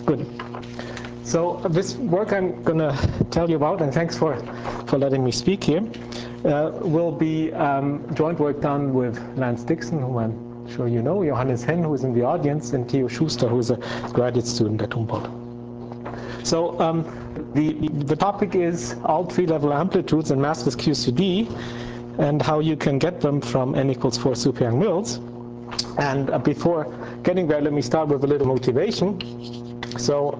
Good. So this work I'm going to tell you about, and thanks for letting me speak here, will be joint work done with Lance Dixon, whom I'm sure you know, Johannes Henn, who is in the audience, and Theo Schuster, who is a graduate student at Humboldt. So the topic is all tree-level amplitudes and massless QCD, and how you can get them from n equals 4 super Yang-Mills. And before getting there, let me start with a little motivation. So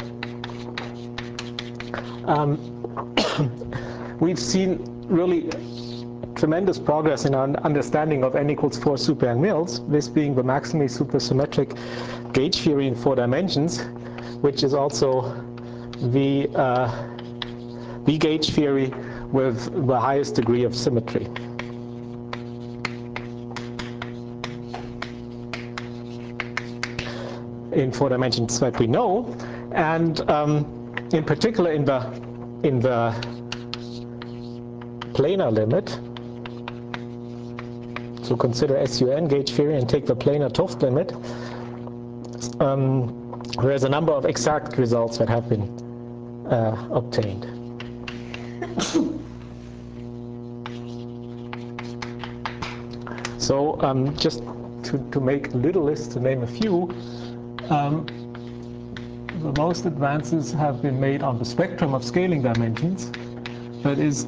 we've seen really tremendous progress in our understanding of n equals 4 super Yang-Mills, this being the maximally supersymmetric gauge theory in 4 dimensions, which is also the gauge theory with the highest degree of symmetry. In 4 dimensions that we know, and in particular in the planar limit. So consider SUN gauge theory and take the planar 't Hooft limit. There's a number of exact results that have been obtained. So just to make a little list, to name a few, the most advances have been made on the spectrum of scaling dimensions. That is,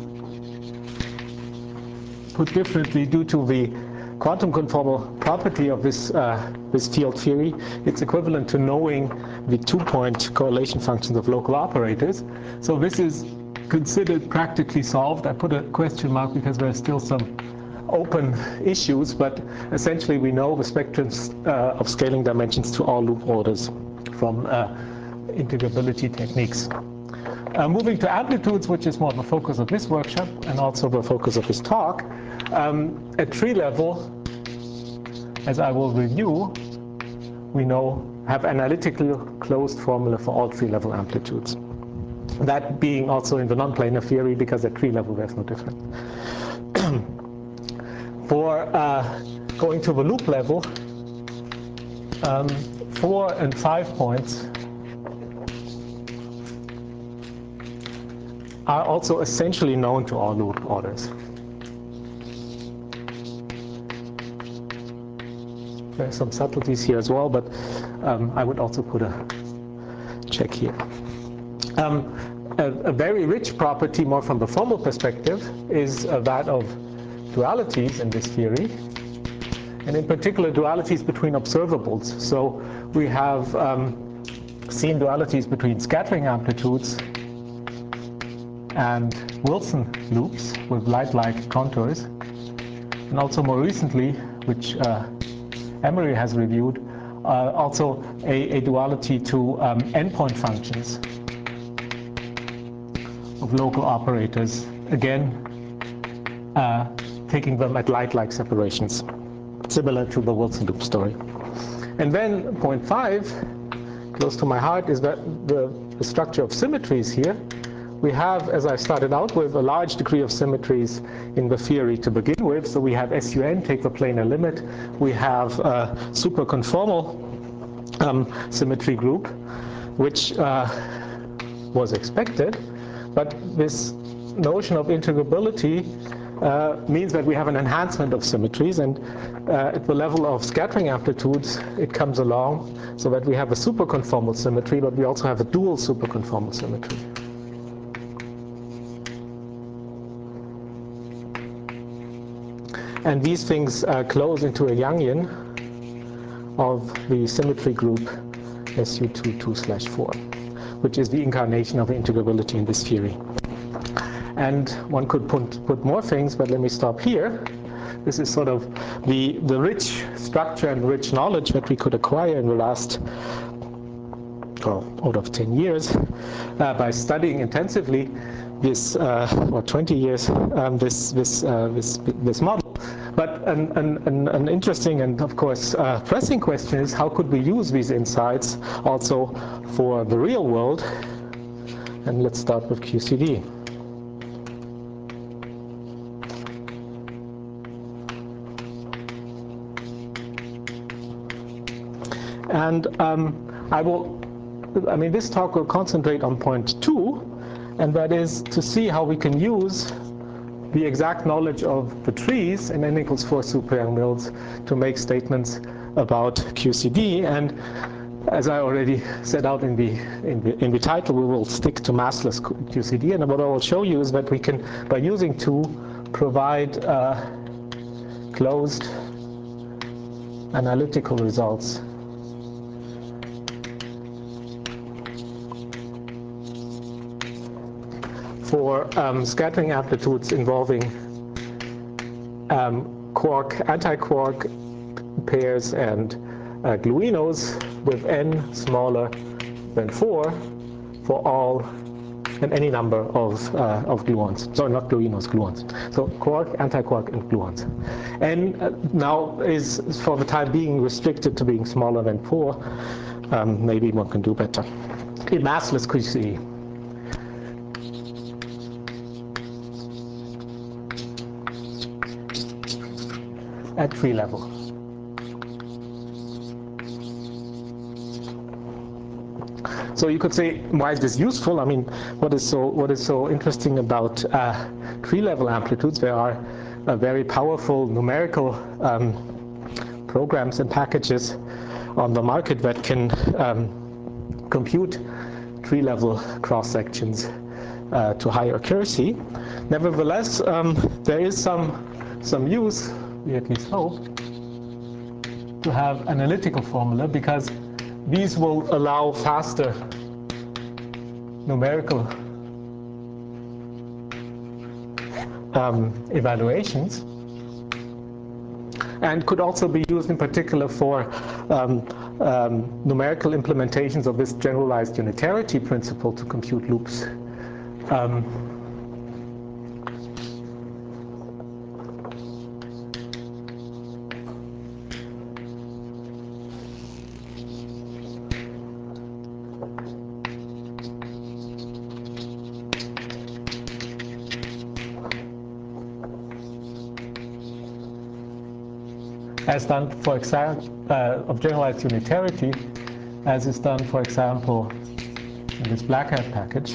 put differently, due to the quantum conformal property of this field theory, it's equivalent to knowing the 2-point correlation functions of local operators. So this is considered practically solved. I put a question mark because there are still some open issues, but essentially we know the spectrums of scaling dimensions to all loop orders from integrability techniques. Moving to amplitudes, which is more the focus of this workshop and also the focus of this talk, at tree level, as I will review, we have analytically closed formula for all tree level amplitudes. That being also in the non-planar theory, because at tree level there's no difference. For going to the loop level, 4 and 5 points are also essentially known to all loop orders. There are some subtleties here as well, but I would also put a check here. A very rich property, more from the formal perspective, is that of dualities in this theory, and in particular dualities between observables. So we have seen dualities between scattering amplitudes and Wilson loops with light-like contours, and also more recently, which Emery has reviewed, also a duality to endpoint functions of local operators, again taking them at light-like separations, similar to the Wilson loop story. And then point 5, close to my heart, is that the structure of symmetries here. We have, as I started out with, a large degree of symmetries in the theory to begin with. So we have SUN, take the planar limit. We have a superconformal symmetry group, which was expected. But this notion of integrability means that we have an enhancement of symmetries, and at the level of scattering amplitudes, it comes along so that we have a superconformal symmetry, but we also have a dual superconformal symmetry. And these things close into a Yangian of the symmetry group SU22/4, which is the incarnation of integrability in this theory. And one could put more things, but let me stop here. This is sort of the rich structure and rich knowledge that we could acquire in the last, out of 10 years, by studying intensively this, or 20 years, this model. But an interesting and, of course, pressing question is, how could we use these insights also for the real world? And let's start with QCD. And I will I mean, this talk will concentrate on point 2, and that is to see how we can use the exact knowledge of the trees in n equals 4 super-Young mills to make statements about QCD. And as I already set out in the title, we will stick to massless QCD. And what I will show you is that we can, by using 2, provide closed analytical results for scattering amplitudes involving quark, anti-quark pairs and gluinos with n smaller than 4 for all and any number of gluons. Sorry, not gluinos, gluons. So quark, anti-quark, and gluons. N now is, for the time being, restricted to being smaller than 4. Maybe one can do better. In massless QCD. At tree level. So you could say, why is this useful? I mean, what is so interesting about tree level amplitudes? There are very powerful numerical programs and packages on the market that can compute tree level cross sections to high accuracy. Nevertheless, there is some use, we at least hope, to have analytical formula, because these will allow faster numerical evaluations, and could also be used in particular for numerical implementations of this generalized unitarity principle to compute loops. As done, for example, of generalized unitarity, as is done, for example, in this Black Hat package.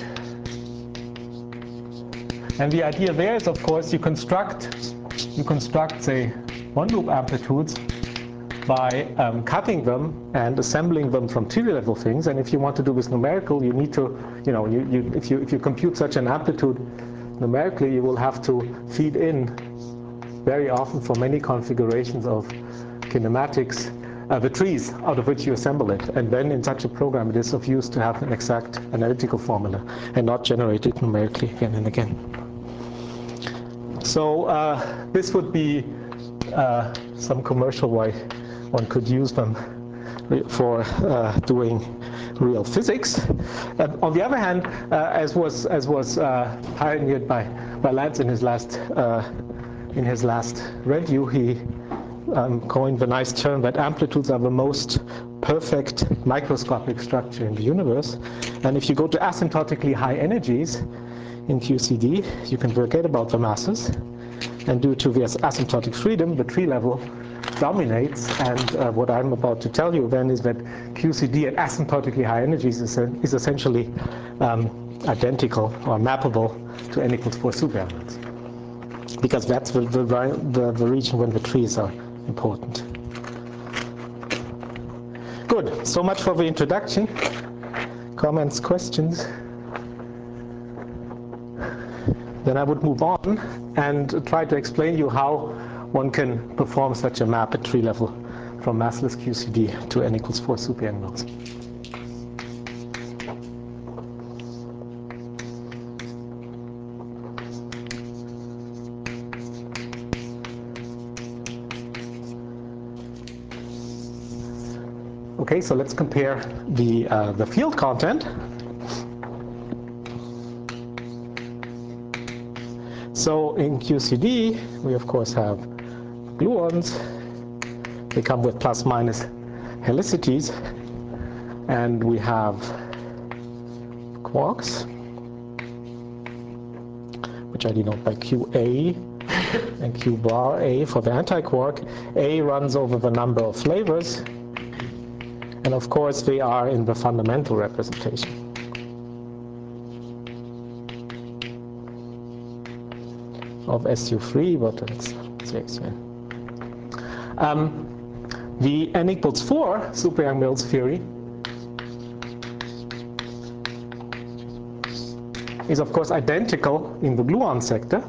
And the idea there is, of course, you construct, say, one-loop amplitudes by cutting them and assembling them from tree-level things. And if you want to do this numerical, you need to, if you compute such an amplitude numerically, you will have to feed in very often for many configurations of kinematics, the trees out of which you assemble it. And then in such a program, it is of use to have an exact analytical formula and not generate it numerically again and again. So this would be some commercial way one could use them for doing real physics. On the other hand, as was pioneered by Lance in his last review, he coined the nice term that amplitudes are the most perfect microscopic structure in the universe. And if you go to asymptotically high energies in QCD, you can forget about the masses. And due to this asymptotic freedom, the tree level dominates. And what I'm about to tell you then is that QCD at asymptotically high energies is essentially identical or mappable to n equals 4 super-Young mills, because that's the region when the trees are important. Good, so much for the introduction. Comments, questions? Then I would move on and try to explain you how one can perform such a map at tree level from massless QCD to n equals 4 super-Young mills. Okay, so let's compare the field content. So in QCD, we of course have gluons. They come with plus minus helicities. And we have quarks, which I denote by QA and Q bar A for the anti-quark. A runs over the number of flavors, And of course, they are in the fundamental representation. Of SU3, but let's explain. The n equals 4 super Yang-Mills theory is of course identical in the gluon sector.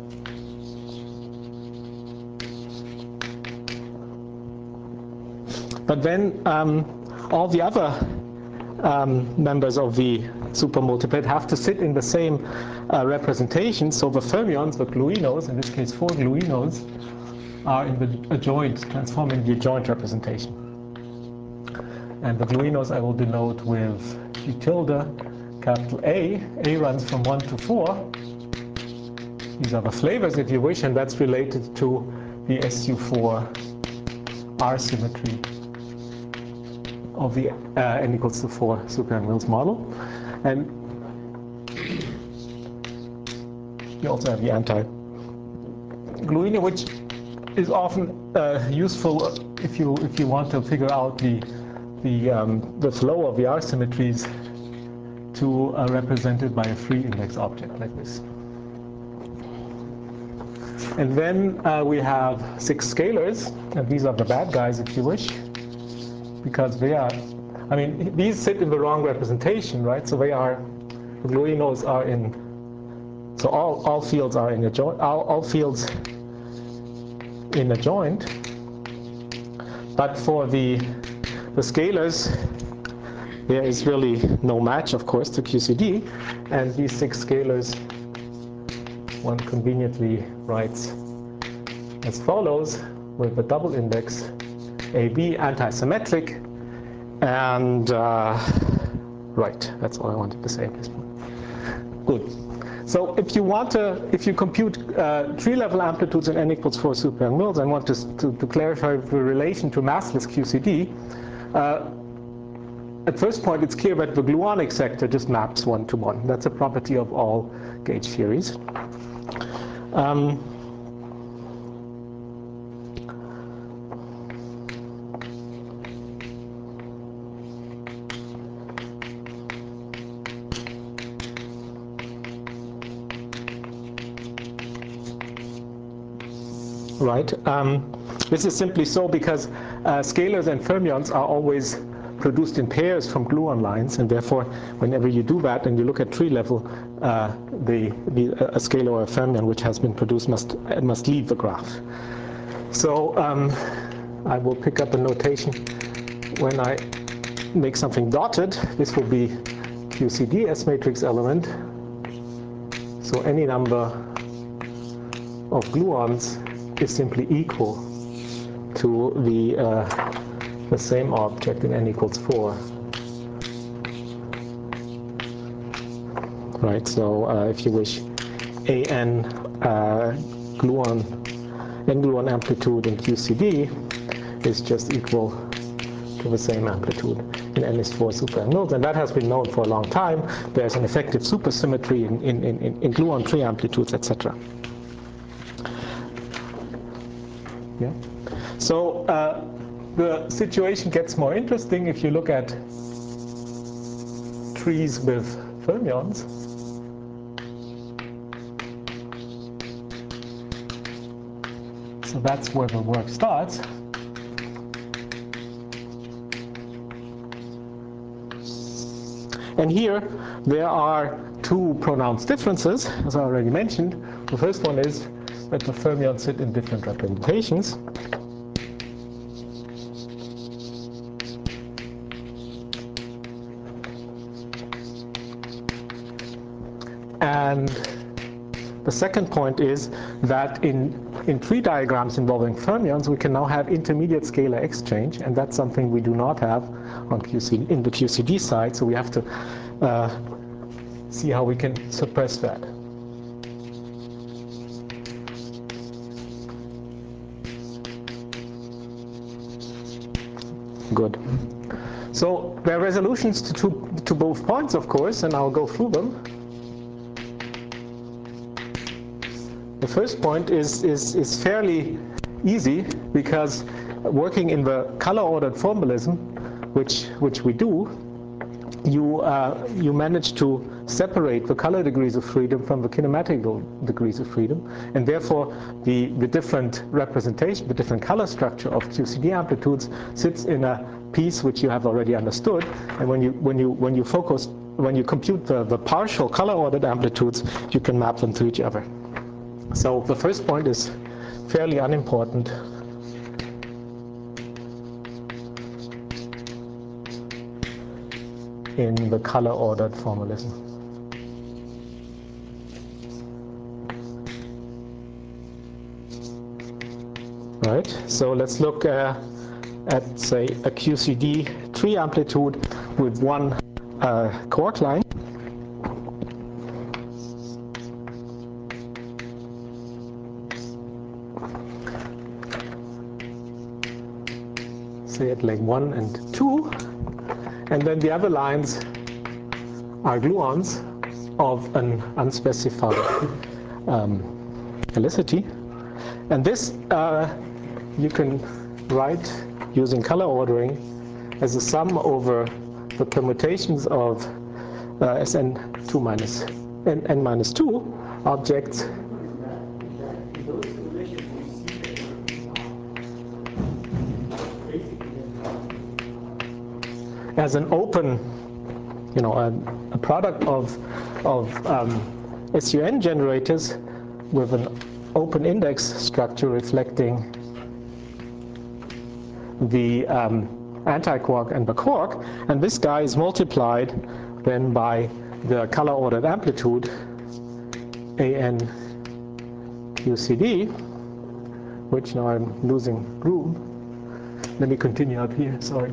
But then all the other members of the supermultiplet have to sit in the same representation. So the fermions, the gluinos, in this case 4 gluinos, are in the adjoint, transform in the adjoint representation. And the gluinos I will denote with G tilde, capital A. A runs from 1 to 4. These are the flavors, if you wish, and that's related to the SU4 R symmetry of the n equals to 4 super Yang-Mills model. And you also have the anti-gluino, which is often useful if you want to figure out the flow of the R symmetries to represented by a free index object like this. And then we have 6 scalars, and these are the bad guys, if you wish, because they are, I mean, these sit in the wrong representation, right? So they are, the gluinos are in, so all fields are in a joint, all fields in a joint. But for the scalars, there is really no match, of course, to QCD, and these 6 scalars one conveniently writes as follows with the double index AB anti-symmetric, and right, that's all I wanted to say at this point. Good. So if you compute tree-level amplitudes in n equals 4 super Yang-Mills and want to clarify the relation to massless QCD, at first point it's clear that the gluonic sector just maps 1 to 1. That's a property of all gauge theories. Right. This is simply so because scalars and fermions are always produced in pairs from gluon lines, and therefore, whenever you do that and you look at tree level, a scalar or a fermion which has been produced must leave the graph. So I will pick up a notation when I make something dotted. This will be QCD S matrix element. So any number of gluons is simply equal to the same object in n equals 4. Right, so if you wish, an gluon amplitude in QCD is just equal to the same amplitude in n is 4 super Yang-Mills, and that has been known for a long time. There's an effective supersymmetry in gluon tree amplitudes, etc. Yeah. So the situation gets more interesting if you look at trees with fermions. So that's where the work starts. And here there are 2 pronounced differences, as I already mentioned. The first one is that the fermions sit in different representations. And the second point is that in tree diagrams involving fermions, we can now have intermediate scalar exchange, and that's something we do not have on in the QCD side, so we have to see how we can suppress that. Good. So there are resolutions to both points, of course, and I'll go through them. The first point is fairly easy because working in the color-ordered formalism which we do, you manage to separate the color degrees of freedom from the kinematic degrees of freedom, and therefore the different representation, the different color structure of QCD amplitudes sits in a piece which you have already understood. And when you compute the partial color ordered amplitudes, you can map them to each other. So the first point is fairly unimportant. In the color ordered formalism. Right, so let's look at, say, a QCD tree amplitude with one quark line. Say at leg 1 and 2. And then the other lines are gluons of an unspecified helicity. And this you can write using color ordering as a sum over the permutations of Sn2 minus n minus 2 objects as an open, a product of SUN generators with an open index structure reflecting the anti-quark and the quark, and this guy is multiplied then by the color ordered amplitude AN QCD, which now I'm losing groove. Let me continue up here, sorry.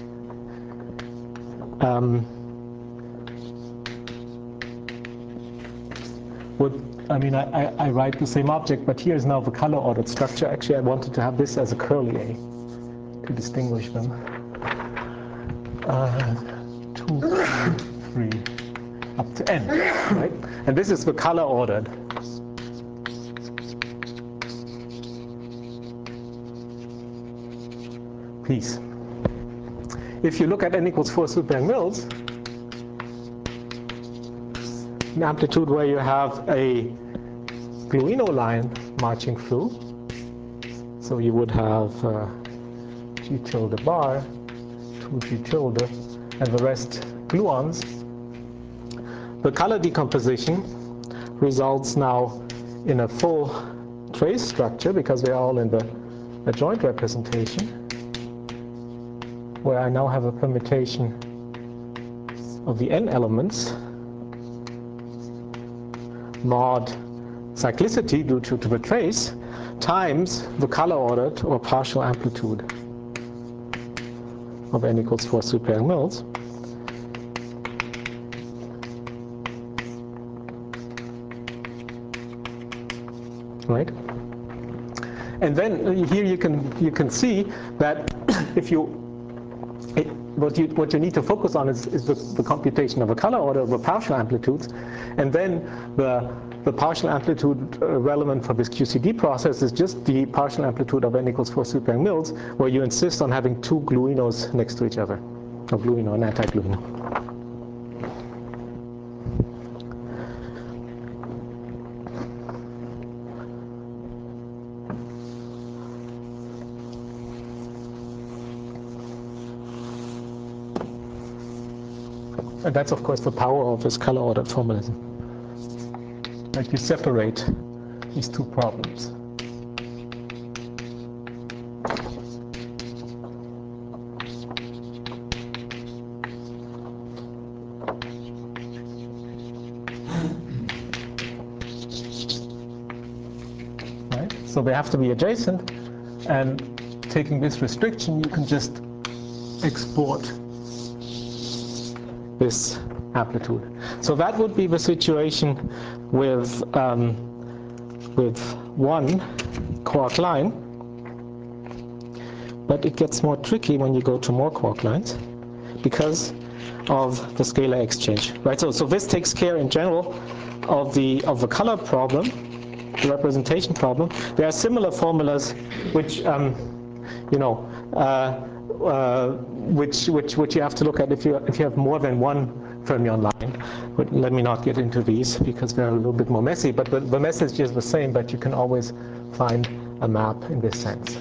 I write the same object, but here is now the color ordered structure. Actually, I wanted to have this as a curly A to distinguish them. 2, 3, up to n, right? And this is the color ordered. Piece. If you look at n equals 4 super Yang-Mills, an amplitude where you have a gluino line marching through, so you would have G tilde bar, 2G tilde, and the rest gluons. The color decomposition results now in a full trace structure because they're all in the joint representation, where I now have a permutation of the n elements mod cyclicity due to the trace times the color ordered or partial amplitude of n equals 4 super Yang-Mills. Right? And then here you can see that if what you need to focus on is the computation of a color order of the partial amplitudes, and then the partial amplitude relevant for this QCD process is just the partial amplitude of n equals 4 super Yang-Mills, where you insist on having two gluinos next to each other, a gluino and anti-gluino. And that's, of course, the power of this color ordered formalism. Like you separate these two problems. Right? So they have to be adjacent, and taking this restriction, you can just export this amplitude. So that would be the situation with one quark line, but it gets more tricky when you go to more quark lines because of the scalar exchange, right? So this takes care in general of the color problem, the representation problem. There are similar formulas which which you have to look at if you have more than one fermion line. But let me not get into these because they're a little bit more messy. But the message is the same, but you can always find a map in this sense.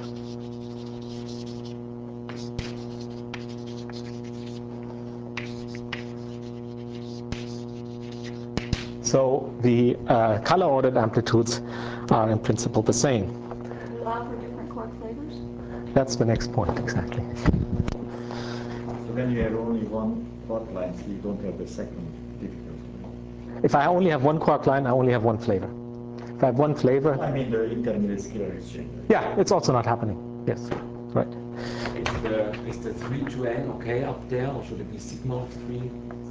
So the color ordered amplitudes are in principle the same. Allow for different quark flavors? That's the next point, exactly. So then you have only one quark line, so you don't have the second difficulty. If I only have one quark line, I only have one flavor. If I have one flavor... I mean the intermediate scalar exchange. Yeah, it's also not happening. Yes, right. Is the 3 to n okay up there, or should it be sigma of 3?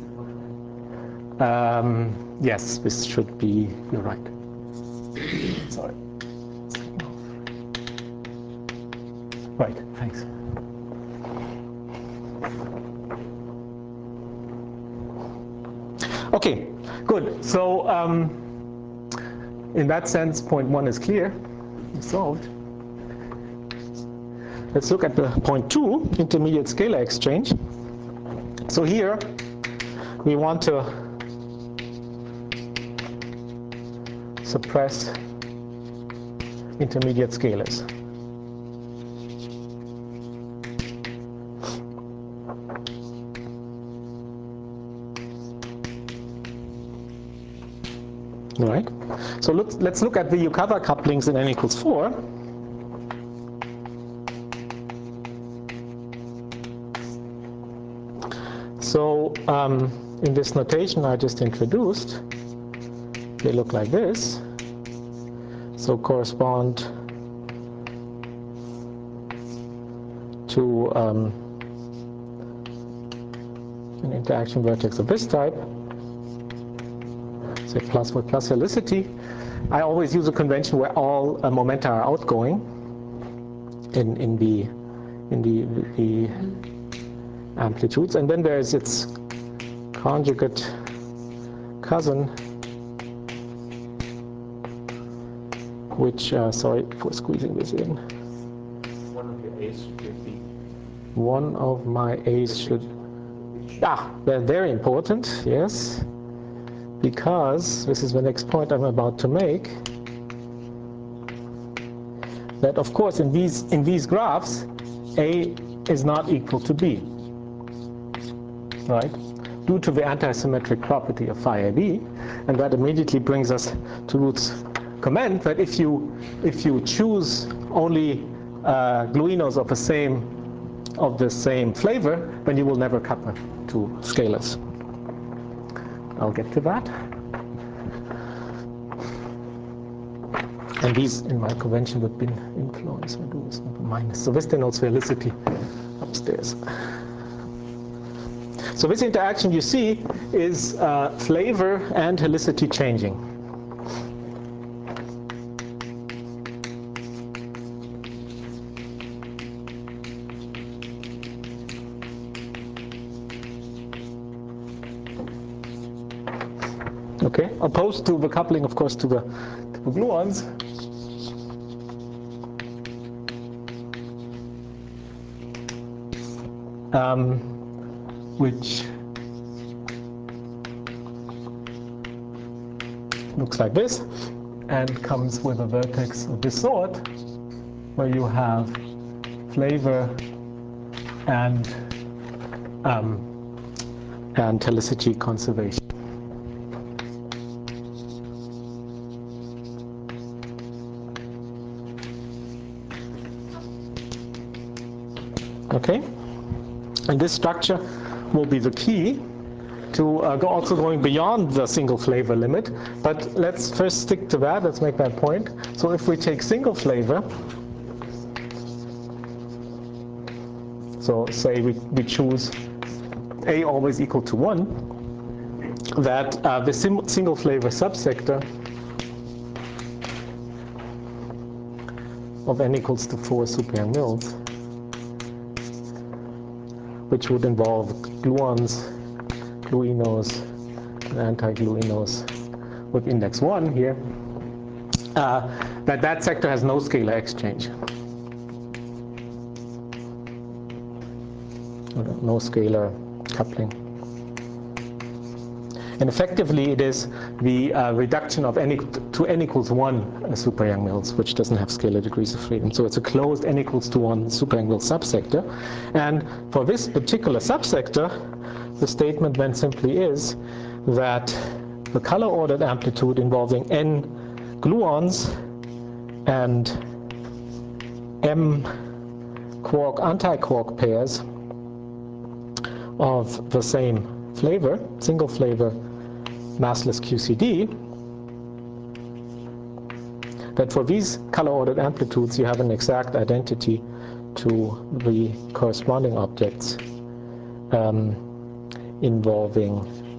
Yes, this should be, you're right. Sorry. Right, thanks. Okay, good. So in that sense, point 1 is clear, it's solved. Let's look at the point 2, intermediate scalar exchange. So here we want to suppress intermediate scalars. All right. So let's look at the Yukawa couplings in n equals 4. So in this notation I just introduced, they look like this. So correspond to an interaction vertex of this type, say plus with plus helicity. I always use a convention where all momenta are outgoing in the amplitudes, and then there's its conjugate cousin, which, sorry for squeezing this in. One of your A's should be. One of my A's should, they're very important, yes, because this is the next point I'm about to make, that of course in these graphs, A is not equal to B, right? Due to the antisymmetric property of phi AB, and that immediately brings us to Ruth's comment that if you choose only gluinos of the same flavor, then you will never couple to scalars. I'll get to that. And these in my convention would be influence. I do this with a minus. So this denotes helicity upstairs. So this interaction you see is flavor and helicity changing. Okay, opposed to the coupling, of course, to the gluons. Which looks like this and comes with a vertex of this sort, where you have flavor and helicity conservation. Okay, and this structure will be the key to also going beyond the single flavor limit. But let's first stick to that. Let's make that point. So if we take single flavor, so say we choose A always equal to 1, that the single flavor subsector of n equals to 4 super Yang-Mills, which would involve gluons, gluinos, and anti-gluinos with index 1 here, that sector has no scalar exchange. no scalar coupling. And effectively, it is the reduction of to n equals 1 super Yang-Mills, which doesn't have scalar degrees of freedom. So it's a closed n equals to 1 super Yang-Mills subsector. And for this particular subsector, the statement then simply is that the color-ordered amplitude involving n gluons and m quark anti-quark pairs of the same flavor, single flavor, massless QCD, that for these color-ordered amplitudes you have an exact identity to the corresponding objects involving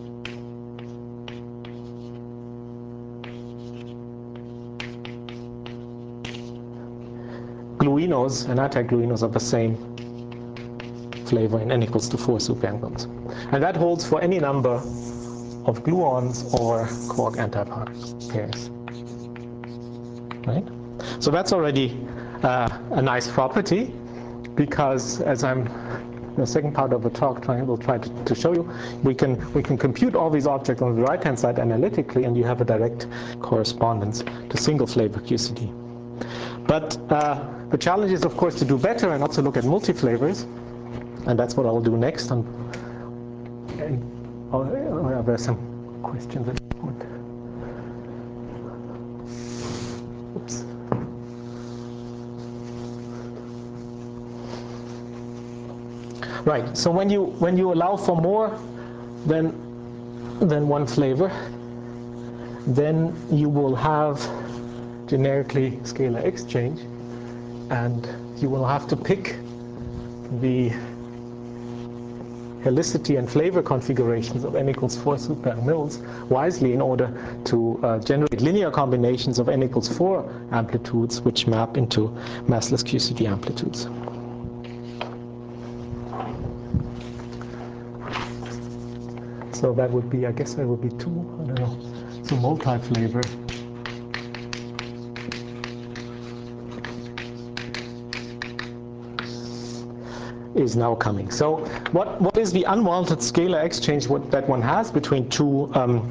gluinos and anti-gluinos of the same flavor in n equals to 4 super Yang-Mills. And that holds for any number of gluons or quark anti-quark pairs. Right? So that's already a nice property, because as I'm in the second part of the talk will try to show you, we can compute all these objects on the right-hand side analytically, and you have a direct correspondence to single flavor QCD. But the challenge is, of course, to do better and also look at multi-flavors, and that's what I'll do next. And are there some questions at this point? Oops. Right. So when you allow for more than one flavor, then you will have generically scalar exchange, and you will have to pick the helicity and flavor configurations of n equals 4 super Yang-Mills wisely in order to generate linear combinations of n equals 4 amplitudes which map into massless QCD amplitudes. So that would be, I guess there would be two, I don't know, so multi-flavor. Is now coming. So what is the unwanted scalar exchange that one has between two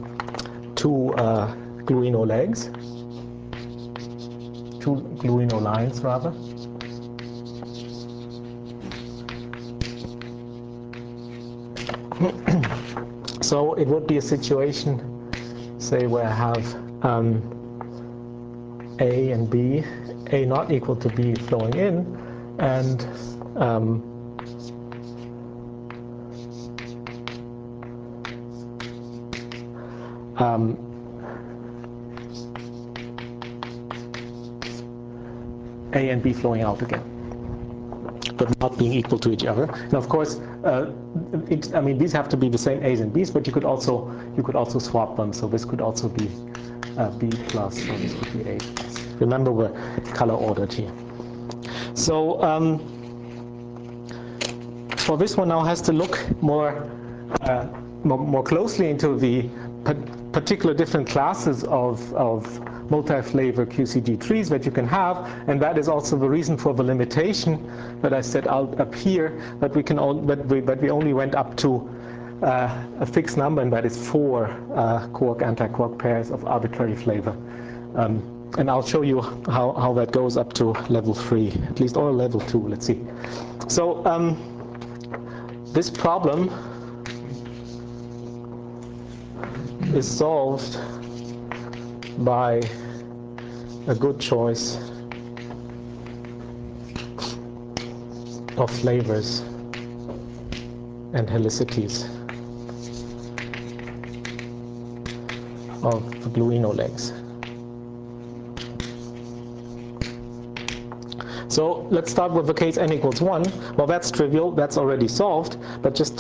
gluino legs, two gluino lines rather? So it would be a situation, say, where I have A and B, A not equal to B flowing in, and A and B flowing out again, but not being equal to each other. And of course, I mean, these have to be the same A's and B's, but you could also swap them. So this could also be B plus, or this could be A plus. Remember, we're color ordered here. So for this one now has to look more closely into the particular different classes of multi-flavor QCD trees that you can have, and that is also the reason for the limitation that I set out up here, that we can we only went up to a fixed number, and that is 4 quark anti-quark pairs of arbitrary flavor. And I'll show you how that goes up to level 3, at least, or level 2. Let's see. So this problem is solved by a good choice of flavors and helicities of the gluino legs. So let's start with the case n equals 1. Well, that's trivial, that's already solved, but just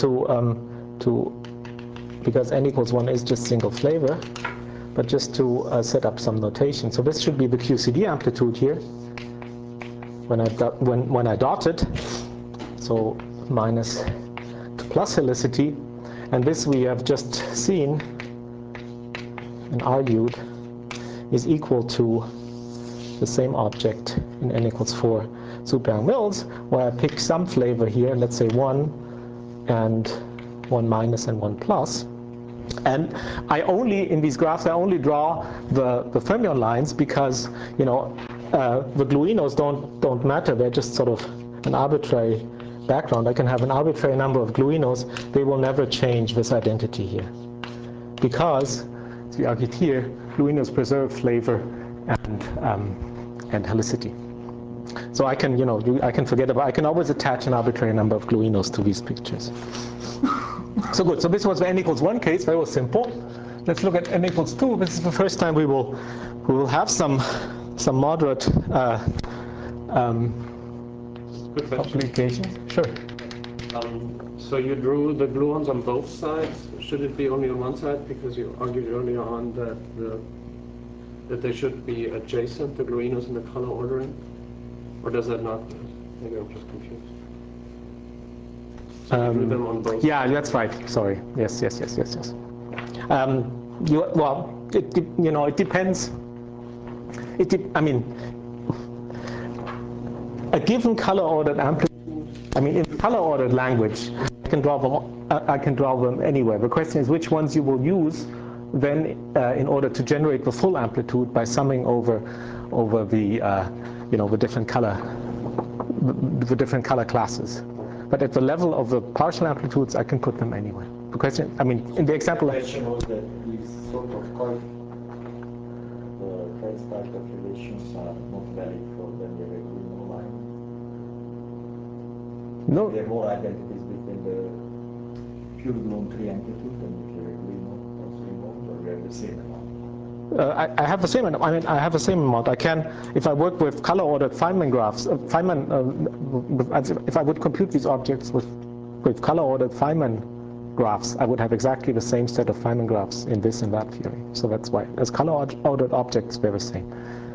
because n equals 1 is just single flavor, but just to set up some notation. So this should be the QCD amplitude here when I dot it, so minus to plus helicity, and this we have just seen and argued is equal to the same object in n equals 4 super Yang-Mills, where I pick some flavor here, let's say 1 and 1 minus and 1 plus. And I only, in these graphs, I only draw the fermion lines because, you know, the gluinos don't matter. They're just sort of an arbitrary background. I can have an arbitrary number of gluinos. They will never change this identity here. Because, as we argued here, gluinos preserve flavor and helicity. So I can, you know, I can forget about, I can always attach an arbitrary number of gluinos to these pictures. So good, so this was the n equals 1 case, very simple. Let's look at n equals 2. This is the first time we will have some moderate complications. Sure. So you drew the gluons on both sides. Should it be only on one side? Because you argued earlier on that they should be adjacent, the gluinos in the color ordering? Or does that not? Maybe I'm just confused. So you drew them on both sides? Yeah, that's right. Sorry. Yes. You know, it depends. I mean, a given color-ordered amplitude. I mean, in color-ordered language, I can draw them anywhere. The question is which ones you will use then in order to generate the full amplitude by summing over the you know, the different color classes. But at the level of the partial amplitudes, I can put them anywhere. The question, I mean, in the example. The question was that these sort of phase type of relations are not valid for the Gluino line. No. There are more identities between the pure gluon 3 amplitude and the Gluino also involved, or we have the same amount? I have the same. I mean, I have the same amount. I can, if I work with color-ordered Feynman graphs, if I would compute these objects with color-ordered Feynman graphs, I would have exactly the same set of Feynman graphs in this and that theory. So that's why, as color-ordered objects, they're the same.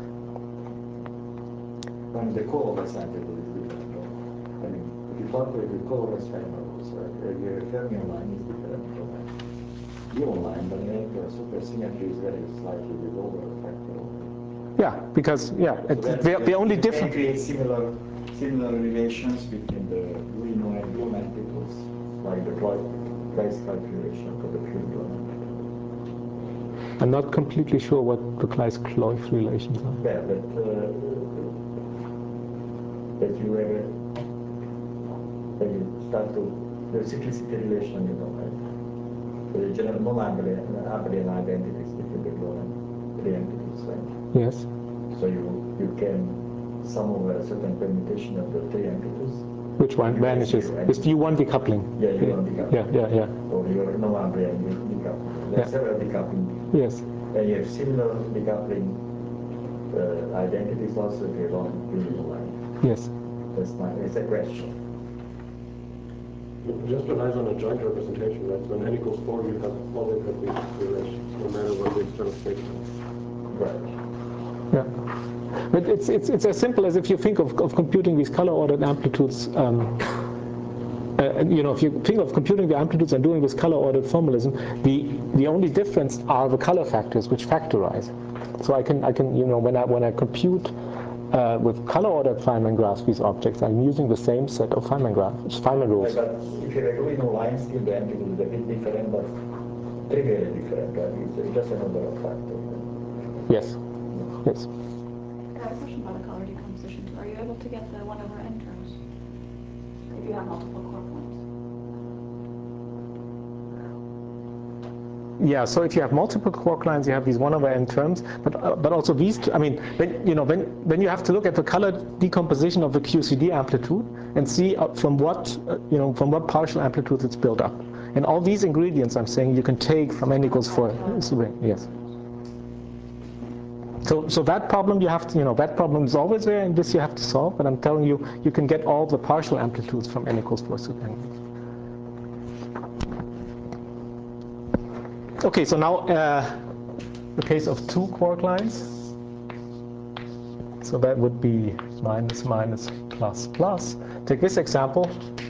And the colorless amplitude is different. I mean, if you start with the colorless Feynman graphs, your fermion line is different from that. Gluon line, but the supersymmetry is very slightly below the factor. Yeah, because the only difference. Create similar relations between the Gluino and gluon amplitudes, like the Kleist calculation for the pure gluon amplitude. I'm not completely sure what the Kleist-Cloyf relations are. Yeah, that you have when you start to the cyclicity relation, you know, right? The general non-abelian identities between the gluon and the entities, right? Yes. So you can sum over a certain permutation of the 3 entities. Which one vanishes? Is U1 decoupling? Yeah, U1 decoupling. Yeah. Or your non-abelian decoupling. There are several decoupling. Yes. And you have similar decoupling identities also if you're on the line. Yes. It's a question. It just relies on a joint representation, right? So in n equals 4, you have always have these relations, no matter what the external state is. Right. Yeah. But it's as simple as if you think of computing these color-ordered amplitudes. You know, if you think of computing the amplitudes and doing this color-ordered formalism, the only difference are the color factors which factorize. So I can you know, when I compute with color-ordered Feynman graphs these objects, I'm using the same set of Feynman graphs, Feynman rules. But if you're Gluino line, still the amplitude is a bit different, but trivially different, right? It's just another factor. Yes. Yes. I have a question about the color decomposition. Are you able to get the 1/n terms if you have multiple core points? Yeah, so if you have multiple quark lines, you have these 1/n terms, but also these. I mean, when you have to look at the color decomposition of the QCD amplitude and see from what partial amplitudes it's built up, and all these ingredients I'm saying you can take from n equals 4. Yes. So that problem you have to, that problem is always there, and this you have to solve. But I'm telling you, you can get all the partial amplitudes from n equals 4 sub n. Okay, so now the case of 2 quark lines. So that would be minus, minus, plus, plus. Take this example.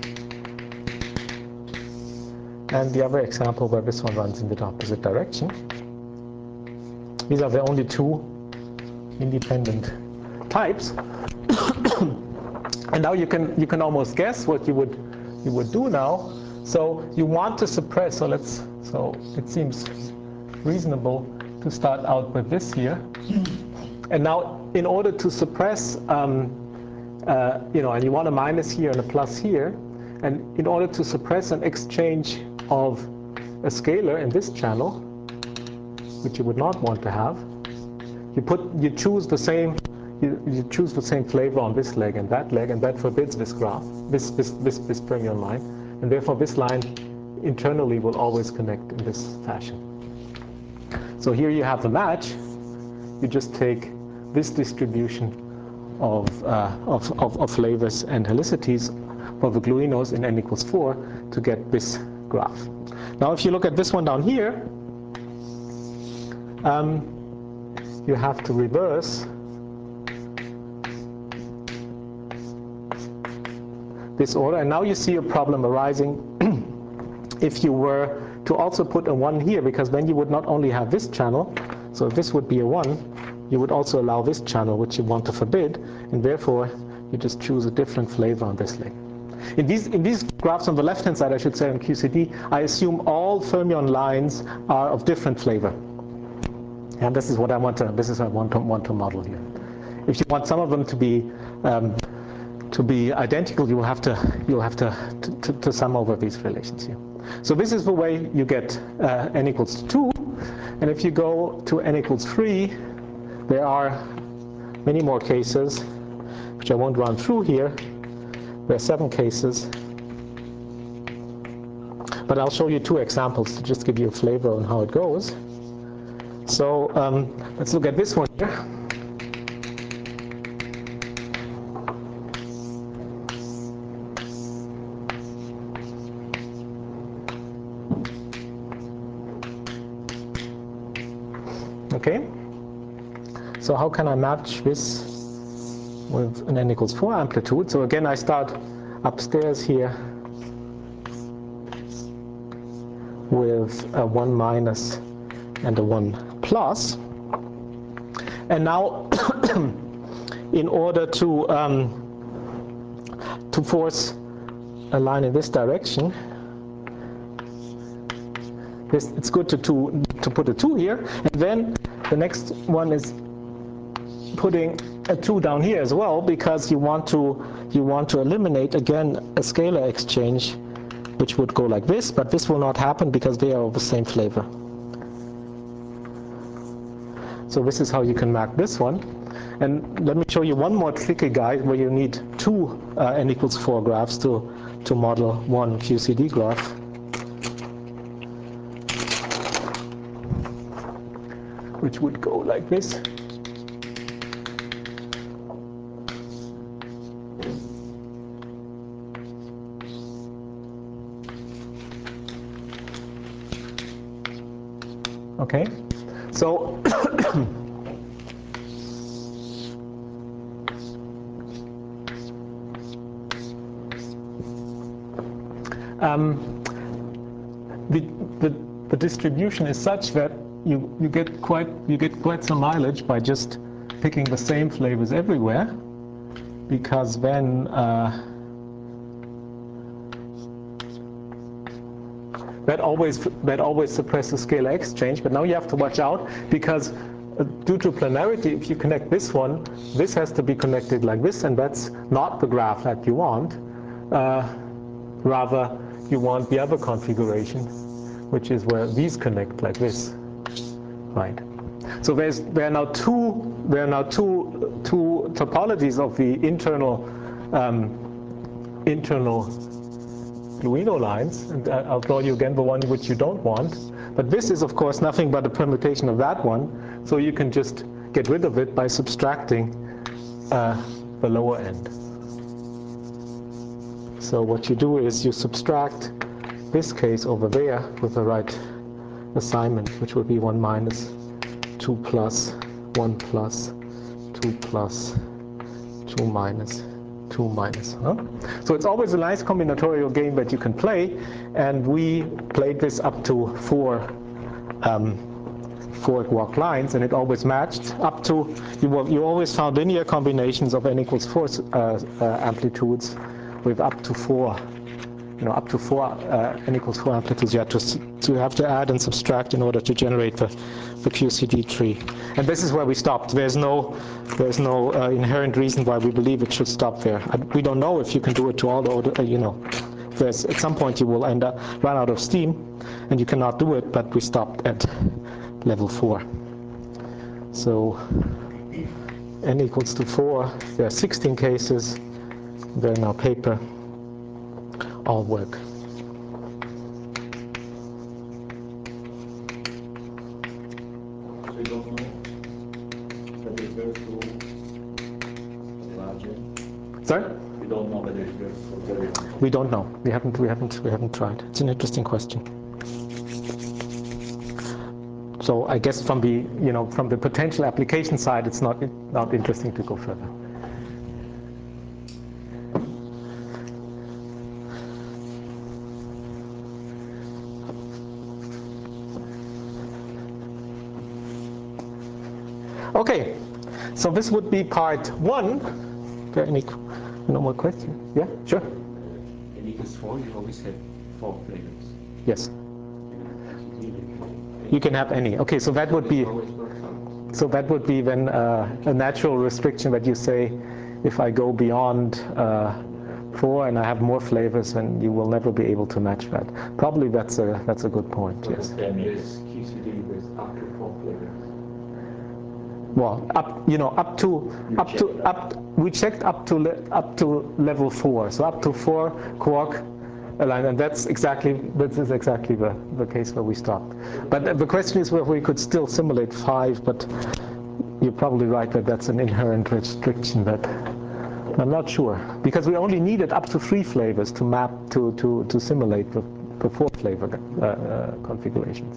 And the other example where this one runs in the opposite direction. These are the only 2 independent types. And now you can almost guess what you would do now. So you want to suppress, so it seems reasonable to start out with this here. And now in order to suppress, and you want a minus here and a plus here, and in order to suppress an exchange of a scalar in this channel, which you would not want to have, you choose the same flavor on this leg, and that forbids this graph, this fermion line, and therefore this line internally will always connect in this fashion. So here you have the match. You just take this distribution of flavors and helicities for the gluinos in n equals 4 to get this graph. Now if you look at this one down here, you have to reverse this order, and now you see a problem arising if you were to also put a 1 here, because then you would not only have this channel, so if this would be a 1, you would also allow this channel, which you want to forbid, and therefore you just choose a different flavor on this leg. In these graphs on the left-hand side, I should say, on QCD, I assume all fermion lines are of different flavor. And this is what I want to model here. If you want some of them to be identical, you'll have to sum over these relations here. So this is the way you get n equals 2, and if you go to n equals 3, there are many more cases, which I won't run through here. There are 7 cases, but I'll show you 2 examples to just give you a flavor on how it goes. So let's look at this one here. Okay, so how can I match this with an n equals 4 amplitude? So again, I start upstairs here with a 1 minus and a 1 plus. And now, in order to force a line in this direction, it's good to put a 2 here, and then the next one is putting a 2 down here as well, because you want to eliminate again a scalar exchange, which would go like this, but this will not happen because they are of the same flavor. So this is how you can mark this one. And let me show you one more tricky guide where you need 2 n equals 4 graphs to model one QCD graph. Which would go like this. Okay, so the distribution is such that you get quite some mileage by just picking the same flavors everywhere, because then that always suppresses scalar exchange. But now you have to watch out, because due to planarity, if you connect this one, this has to be connected like this, and that's not the graph that you want. Rather, you want the other configuration, which is where these connect like this. Right. So there are now two topologies of the internal gluino lines, and I'll draw you again the one which you don't want. But this is of course nothing but a permutation of that one, so you can just get rid of it by subtracting the lower end. So what you do is you subtract this case over there with the right assignment, which would be 1 minus, 2 plus, 1 plus, 2 plus, 2 minus, 2 minus. Huh? So it's always a nice combinatorial game that you can play, and we played this up to 4 walk lines, and it always matched up to, you always found linear combinations of n equals 4 amplitudes with up to 4 up to 4 n equals 4 amplitudes, you have to add and subtract in order to generate the QCD tree. And this is where we stopped. There's no inherent reason why we believe it should stop there. We don't know if you can do it to all the there's at some point you will run out of steam, and you cannot do it. But we stopped at level 4. So n equals to 4. There are 16 cases. They're in our paper. All work. So you don't know that it goes to large n? Sorry? You don't know whether it goes to very large. We don't know. We haven't tried. It's an interesting question. So I guess from the potential application side, it's not interesting to go further. Okay, so this would be part 1. Are there no more questions? Yeah, sure. N equals 4, you always have 4 flavors. Yes. You can have any. Okay, so that would be then a natural restriction that you say, if I go beyond 4 and I have more flavors, then you will never be able to match that. Probably that's a good point. Yes. Then this QCD with up to 4 flavors. Well, we checked up to level 4, so up to 4 quark aligned, and this is exactly the case where we stopped. But the question is whether we could still simulate 5, but you're probably right that that's an inherent restriction that I'm not sure, because we only needed up to 3 flavors to map to simulate the 4 flavor configurations.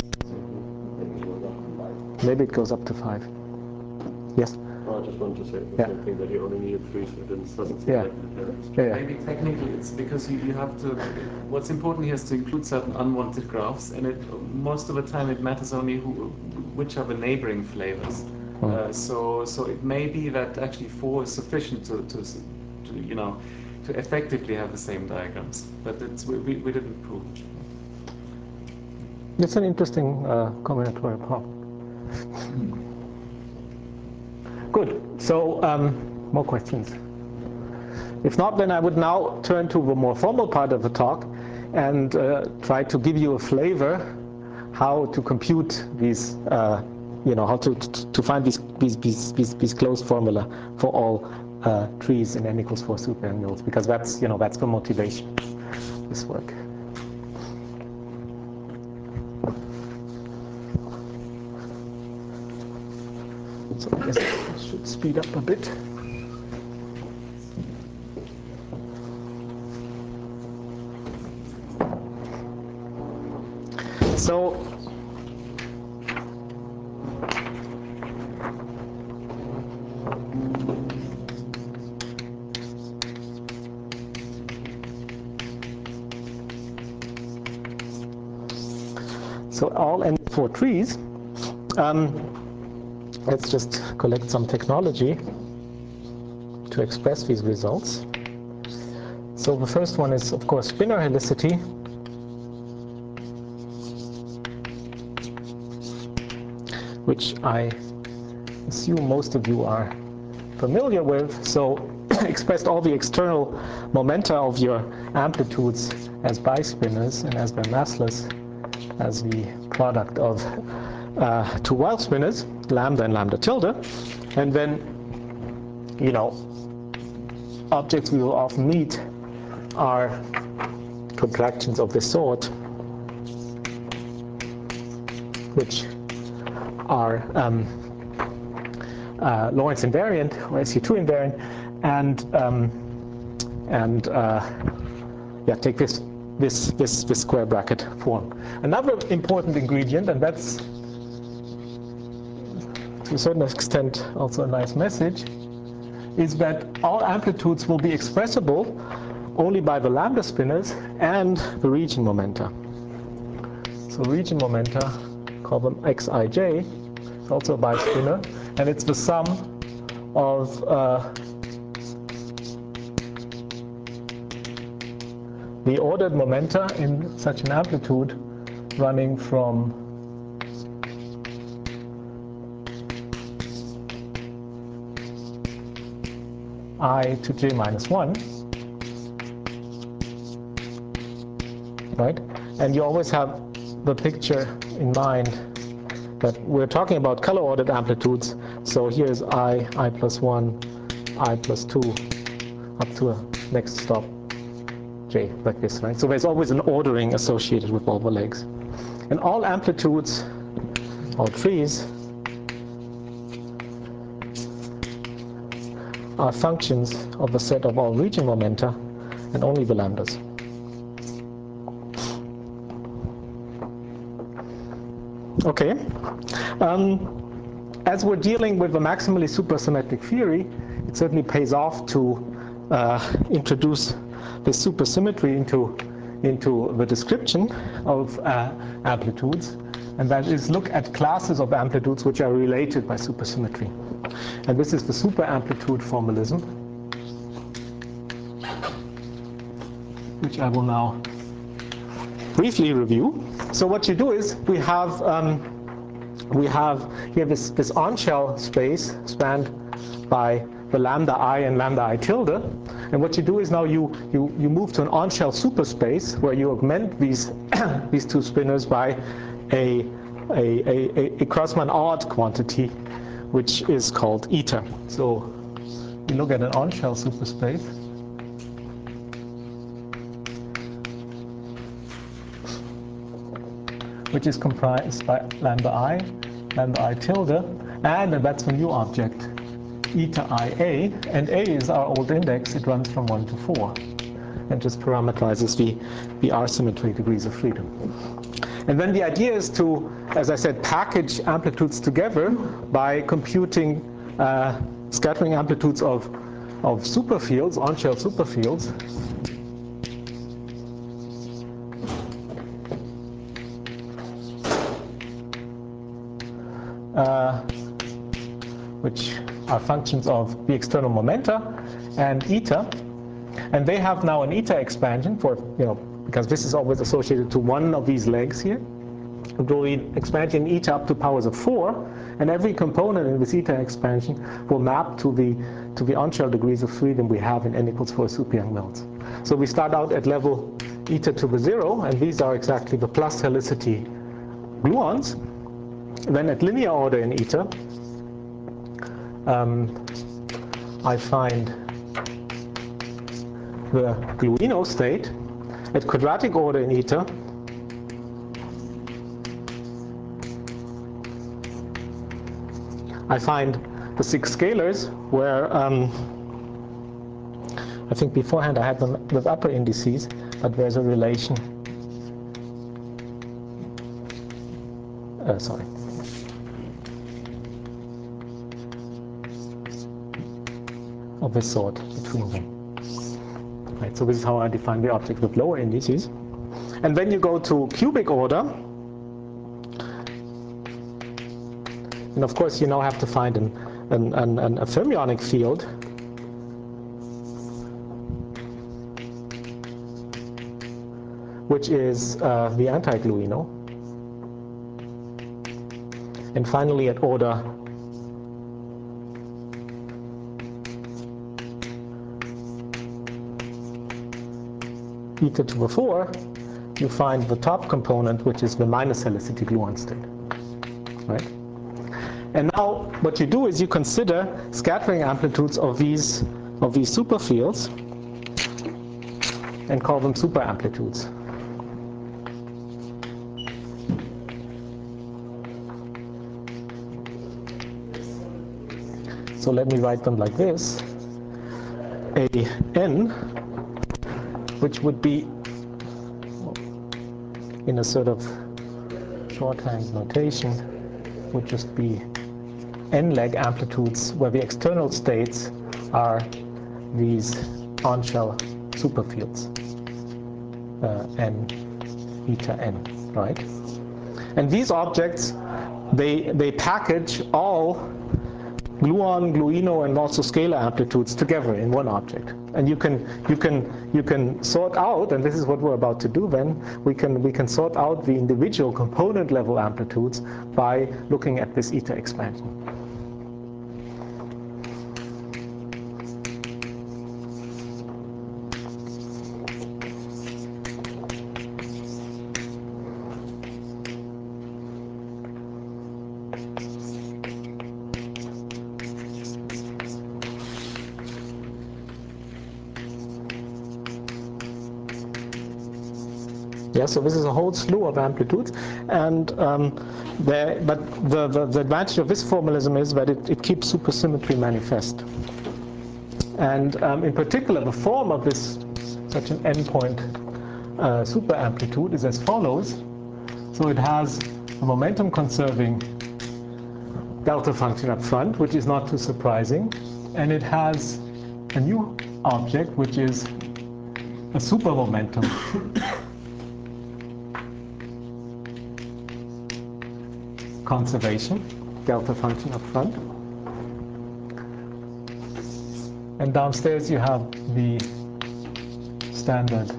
Maybe it goes up to 5. Yes? I just wanted to say the same thing, that you only needed 3, so it doesn't seem like an Maybe technically it's because you have to, what's important here is to include certain unwanted graphs, and most of the time it matters only which are the neighboring flavors. So it may be that actually 4 is sufficient to effectively have the same diagrams, but we didn't prove it. It's an interesting combinatorial problem. Good. So, more questions? If not, then I would now turn to the more formal part of the talk and try to give you a flavor how to compute these, how to find these closed formula for all trees in n equals 4 superannuals, because that's the motivation of this work. So I guess I should speed up a bit. So all n4 trees. Let's just collect some technology to express these results. So the first one is, of course, spinor helicity. Which I assume most of you are familiar with. So expressed all the external momenta of your amplitudes as bispinors and as their massless as the product of 2 Weyl spinors, lambda and lambda tilde. And then, objects we will often meet are contractions of this sort, which are Lorentz invariant or SU2 invariant, and take this square bracket form. Another important ingredient, and that's to a certain extent also a nice message, is that all amplitudes will be expressible only by the lambda spinors and the region momenta. So region momenta, call them xij, is also a bispinor, and it's the sum the ordered momenta in such an amplitude running from I to j minus 1, right? And you always have the picture in mind that we're talking about color ordered amplitudes. So here's I plus 1, I plus 2, up to a next stop j, like this, right? So there's always an ordering associated with all the legs. And all amplitudes, all trees, are functions of the set of all region momenta and only the lambdas. Okay. As we're dealing with a maximally supersymmetric theory, it certainly pays off to introduce the supersymmetry into the description of amplitudes, and that is look at classes of amplitudes which are related by supersymmetry. And this is the superamplitude formalism, which I will now briefly review. So what you do is we have here this on-shell space spanned by the lambda I and lambda I tilde. And what you do is now you move to an on-shell superspace where you augment these these two spinors by a Crossman odd quantity, which is called eta. So you look at an on-shell superspace. Which is comprised by lambda I tilde, and that's the new object, eta IA, and A is our old index. It runs from 1 to 4, and just parameterizes the R-symmetry degrees of freedom. And then the idea is to, as I said, package amplitudes together by computing scattering amplitudes of superfields, on-shell superfields, which are functions of the external momenta and eta, and they have now an eta expansion for, because this is always associated to one of these legs here. We'll expand in eta up to powers of 4, and every component in this eta expansion will map to the on-shell degrees of freedom we have in n equals 4 super-Young-Mills. So we start out at level eta to the 0, and these are exactly the plus helicity gluons. Then at linear order in eta, I find the gluino state. At quadratic order in eta, I find the 6 scalars where I think beforehand I had them with upper indices, but there's a relation. Sorry. Of this sort between them. Right, so this is how I define the object with lower indices. And then you go to cubic order. And of course you now have to find a fermionic field which is the anti-gluino. And finally at order eta to the 4, you find the top component, which is the minus helicity gluon state, right? And now what you do is you consider scattering amplitudes of these superfields and call them superamplitudes. So let me write them like this. A n, which would be, in a sort of shorthand notation, would just be n-leg amplitudes where the external states are these on-shell superfields, n, eta n, right? And these objects, they package all gluon, gluino, and also scalar amplitudes together in one object. And you can sort out, and this is what we're about to do then, we can sort out the individual component level amplitudes by looking at this eta expansion. Yeah, so this is a whole slew of amplitudes, and but the advantage of this formalism is that it keeps supersymmetry manifest. And in particular, the form of this such an n-point super amplitude is as follows. So it has a momentum conserving delta function up front, which is not too surprising, and it has a new object, which is a super momentum conservation, delta function up front. And downstairs you have the standard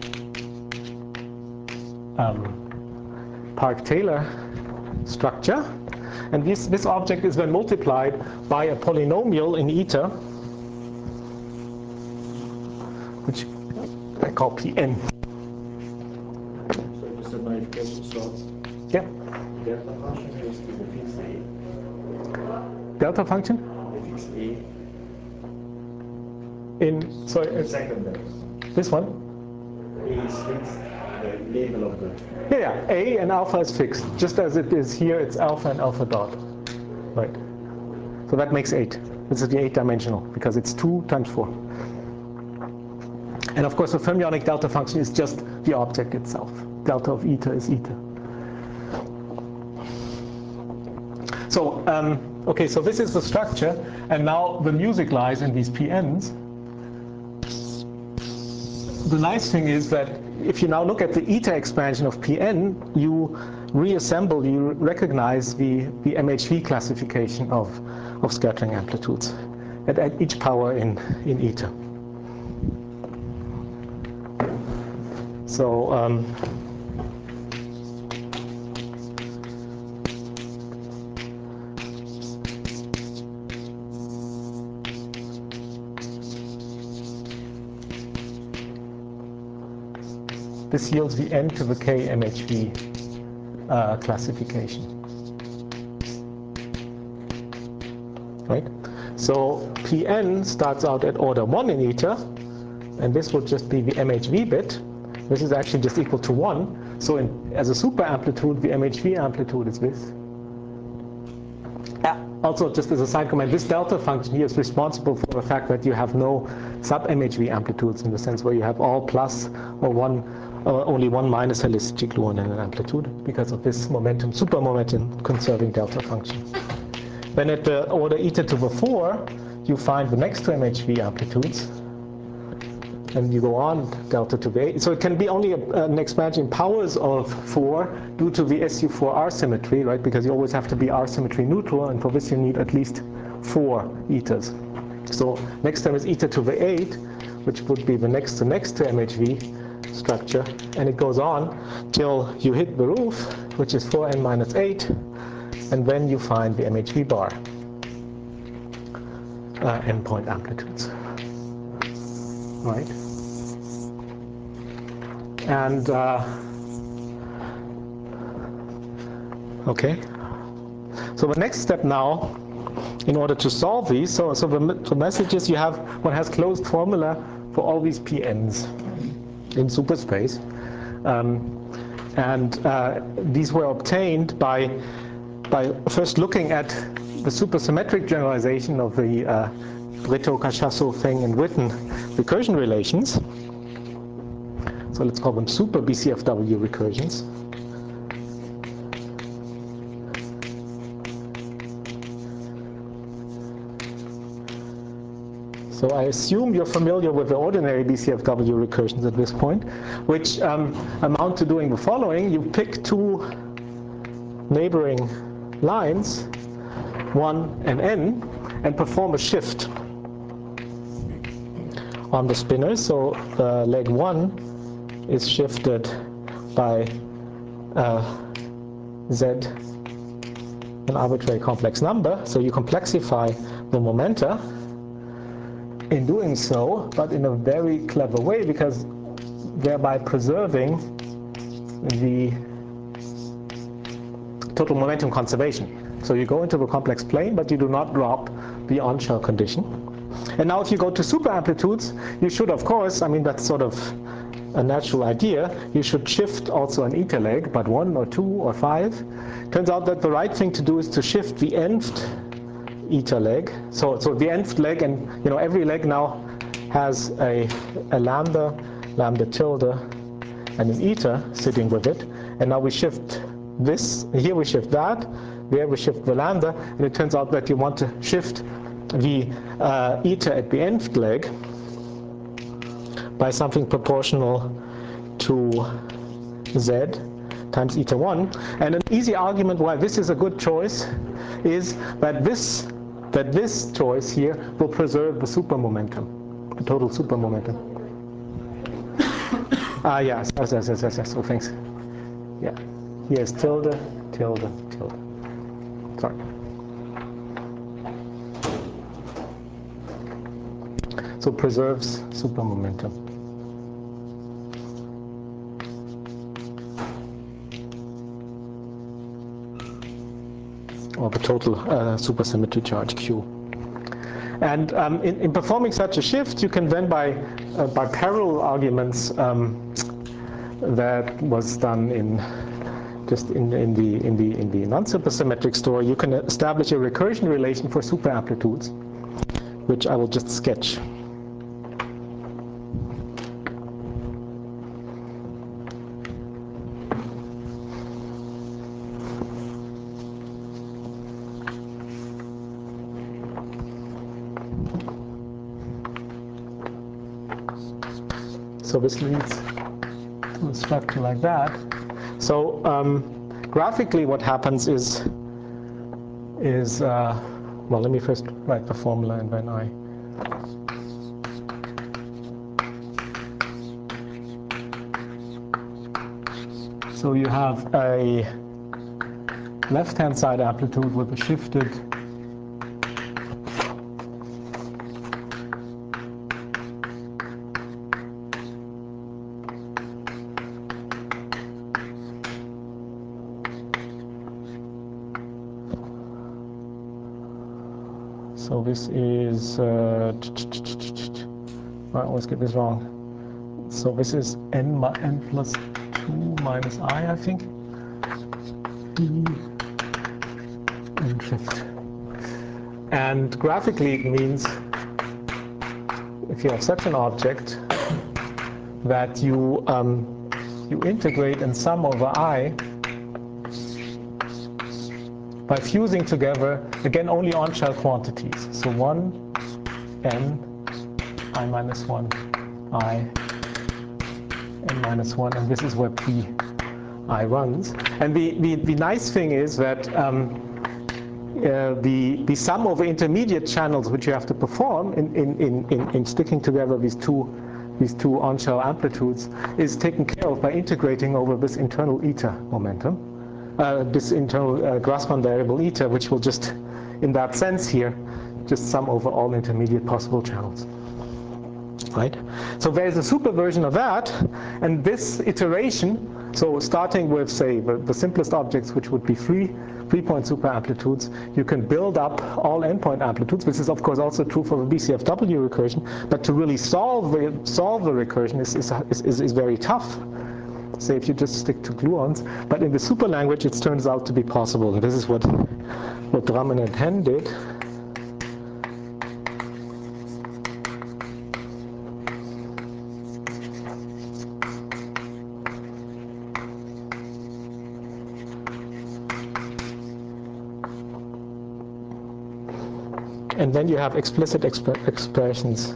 Park-Taylor structure. And this object is then multiplied by a polynomial in eta, which I call Pn. So just a modification, so Yeah. delta function is to the fixed A. Delta function? The fixed A. Sorry, The second delta. this one? A is fixed, the label of the. Yeah, A and alpha is fixed. Just as it is here, it's alpha and alpha dot. Right. So that makes 8. This is the 8-dimensional, because it's 2 times 4. And of course, the fermionic delta function is just the object itself. Delta of eta is eta. So, okay, so this is the structure, and now the music lies in these PNs. The nice thing is that if you now look at the eta expansion of Pn, you reassemble, you recognize the MHV classification of scattering amplitudes at each power in eta. So, this yields the n to the k MHV classification. Right? So Pn starts out at order 1 in eta, and this would just be the MHV bit. This is actually just equal to 1. So as a super amplitude, the MHV amplitude is this. Also, just as a side comment, this delta function here is responsible for the fact that you have no sub-MHV amplitudes, in the sense where you have all plus or only one minus helicity gluon in an amplitude, because of this momentum, super momentum conserving delta function. Then at the order eta to the 4, you find the next two MHV amplitudes, and you go on delta to the 8. So it can be only an expansion in powers of 4 due to the SU4R symmetry, right? Because you always have to be R symmetry neutral, and for this you need at least 4 etas. So next term is eta to the 8, which would be the next to MHV structure, and it goes on till you hit the roof, which is 4n minus 8, and then you find the MHV bar endpoint amplitudes. Right? And okay, so the next step now, in order to solve these, so the message is one has closed formula for all these PNs in superspace, and these were obtained by first looking at the supersymmetric generalization of the Brito, Cachasso, Feng, and Witten recursion relations. So let's call them super BCFW recursions. So I assume you're familiar with the ordinary BCFW recursions at this point, which amount to doing the following. You pick two neighboring lines, 1 and n and perform a shift on the spinner. So leg 1 is shifted by z, an arbitrary complex number. So you complexify the momenta in doing so, but in a very clever way, because thereby preserving the total momentum conservation. So you go into the complex plane, but you do not drop the on-shell condition. And now if you go to super amplitudes, you should, of course, I mean, that's sort of a natural idea, you should shift also an eta leg, but 1 or 2 or 5. Turns out that the right thing to do is to shift the nth eta leg. So the nth leg, and every leg now has a lambda, lambda tilde, and an eta sitting with it. And now we shift this, here we shift that, there we shift the lambda, and it turns out that you want to shift the eta at the nth leg by something proportional to z times eta 1. And an easy argument why this is a good choice is that this choice here will preserve the supermomentum, the total supermomentum. Yes. So thanks. Yeah. Here's tilde, tilde, tilde. Sorry. So preserves supermomentum. Or the total supersymmetry charge Q. And in performing such a shift, you can then by parallel arguments that was done in the non-supersymmetric story, you can establish a recursion relation for super amplitudes, which I will just sketch. So this leads to a structure like that. So graphically what happens is well, let me first write the formula and then So you have a left-hand side amplitude with a shifted so this is I always get this wrong. So this is n plus 2 minus I think. And fifth. And graphically it means if you have such an object that you integrate and sum over I by fusing together, again, only on-shell quantities. So 1, n, I minus 1, I, n minus 1, and this is where P I runs. And the nice thing is that the sum over intermediate channels which you have to perform in sticking together these two on-shell amplitudes is taken care of by integrating over this internal eta momentum. This internal Grassmann variable eta, which will just, in that sense here, just sum over all intermediate possible channels. Right? So there's a super version of that, and this iteration, so starting with, say, the simplest objects, which would be three-point super amplitudes, you can build up all endpoint amplitudes. This is, of course, also true for the BCFW recursion, but to really solve the recursion is very tough. Say if you just stick to gluons, but in the super language it turns out to be possible. And this is what Drummond and Hen did. And then you have explicit expressions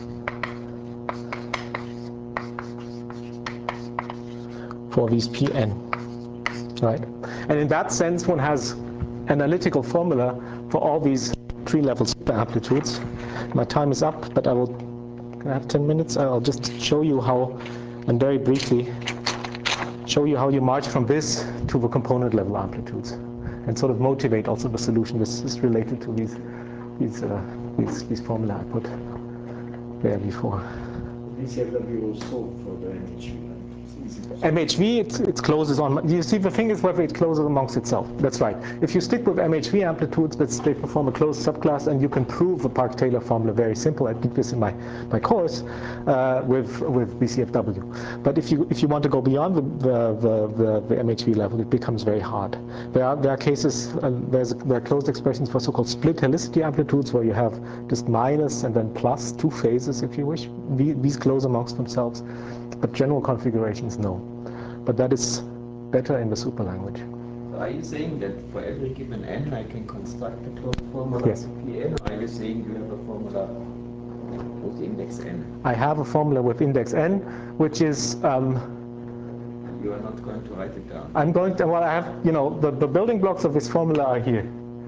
for these Pn, right? And in that sense, one has analytical formula for all these tree-level super amplitudes. My time is up, but can I have 10 minutes? I'll just show you how, and very briefly, show you how you march from this to the component level amplitudes, and sort of motivate also the solution. This is related to these formula I put there before. BCFW will solve for the MHV. MHV, it closes on. You see, the thing is whether it closes amongst itself. That's right. If you stick with MHV amplitudes, they perform a closed subclass, and you can prove the Park-Taylor formula very simple. I did this in my course with BCFW. But if you want to go beyond the MHV level, it becomes very hard. There are cases. There are closed expressions for so-called split helicity amplitudes, where you have just minus and then plus two phases, if you wish. These close amongst themselves. But general configurations, no. But that is better in the super language. So are you saying that for every given n I can construct a closed formula Yes. Pn, or are you saying you have a formula with index n? I have a formula with index n, which is You are not going to write it down. I'm going to, well, I have, the building blocks of this formula are here.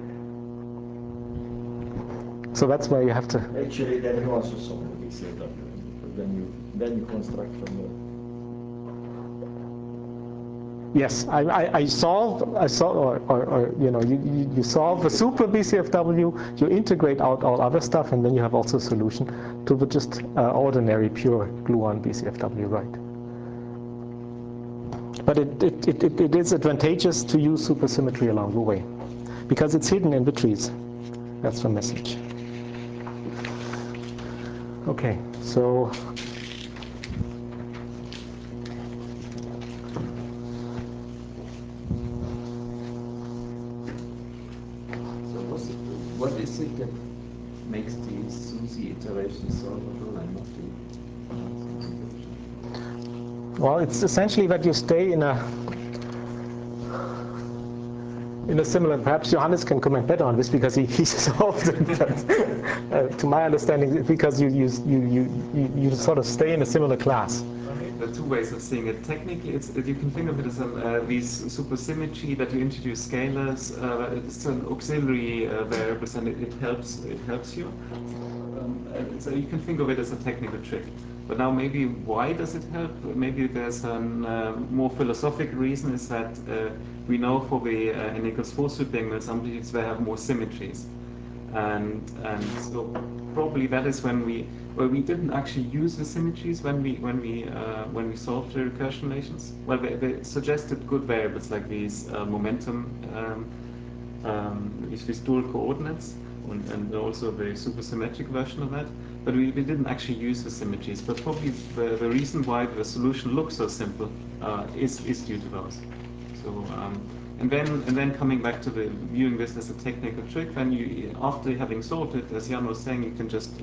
So that's where you have to. Actually, then you also solve the BCFW. Then you construct from there. Yes, I solve, or you solve the super BCFW, you integrate out all other stuff, and then you have also a solution to the just ordinary pure gluon BCFW, right? But it is advantageous to use supersymmetry along the way, because it's hidden in the trees. That's the message. Okay, so. What is it that makes the SUSY iteration solvable and not the? Well, it's essentially that you stay in a similar. Perhaps Johannes can comment better on this because he solved it. To my understanding, because you sort of stay in a similar class. There are two ways of seeing it. Technically, you can think of it as these supersymmetry that you introduce scalars. It's an auxiliary variables, and it helps you. So you can think of it as a technical trick. But now, maybe why does it help? Maybe there's a more philosophical reason. Is that we know for the n equals 4 superangular amplitudes they have more symmetries, and so probably that is when we didn't actually use the symmetries when we solved the recursion relations. Well, they suggested good variables like these momentum, these dual coordinates, and also the supersymmetric version of that. But we didn't actually use the symmetries. But probably the reason why the solution looks so simple is due to those. So and then coming back to the viewing this as a technical trick, then you, after having solved it, as Jan was saying, you can just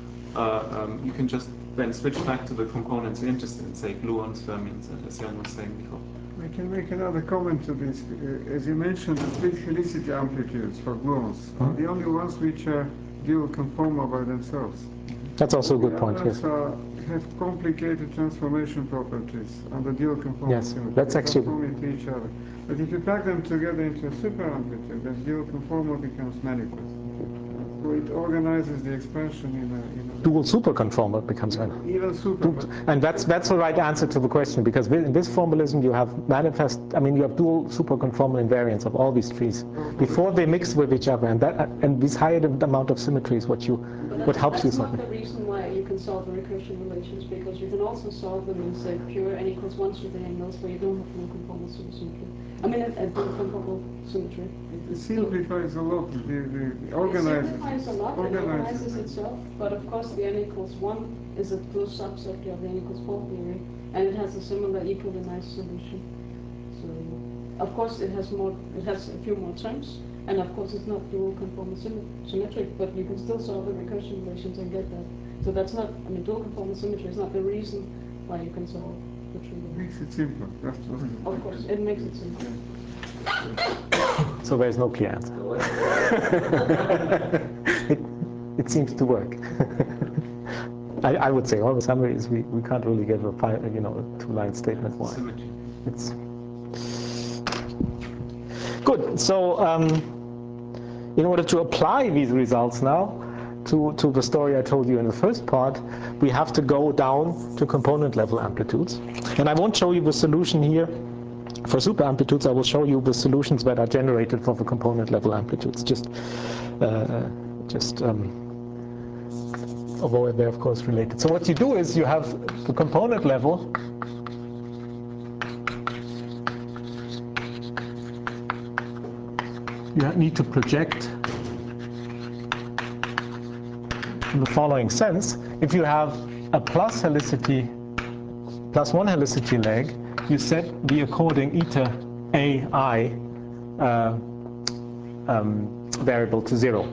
then switch back to the components you're interested in, say gluons, fermions, as Jan was saying before. I can make another comment to this. As you mentioned, the split helicity amplitudes for gluons are the only ones which are dual conformal by themselves. That's also a good point. Yes. Yes. Have complicated transformation properties under dual conformal Yes, symmetry. that's actually. They conform to each other. But if you pack them together into a super amplitude, then dual conformal becomes manifest. So it organizes the expansion in a Dual superconformal becomes even super. And that's the right answer to the question, because in this formalism you have manifest. I mean, you have dual superconformal invariants of all these trees before they mix with each other, and this higher amount of symmetry is what helps you solve it. That's not the reason why you can solve the recursion relations, because you can also solve them in, say, pure n equals 1 triangles where you don't have dual conformal supersymmetry. I mean, a dual conformal symmetry. It simplifies a lot. The organizes. It simplifies a lot. It organizes itself, but of course the n equals 1 is a closed subset of the n equals 4 theory, and it has a similar equally nice solution. So, of course, it has a few more terms, and of course it's not dual conformal symmetric, but you can still solve the recursion relations and get that. So that's not, I mean, dual conformal symmetry is not the reason why you can solve the tree. It makes it simpler. That's what. Of course, it makes it simpler. So there's no clear answer. It seems to work. I would say all the summary is we can't really give a 2-line statement why. It's good. So in order to apply these results now to the story I told you in the first part, we have to go down to component level amplitudes. And I won't show you the solution here for super amplitudes. I will show you the solutions that are generated for the component level amplitudes. Although they're of course related. So what you do is you have the component level. You need to project in the following sense. If you have a plus one helicity leg, you set the according eta ai variable to 0.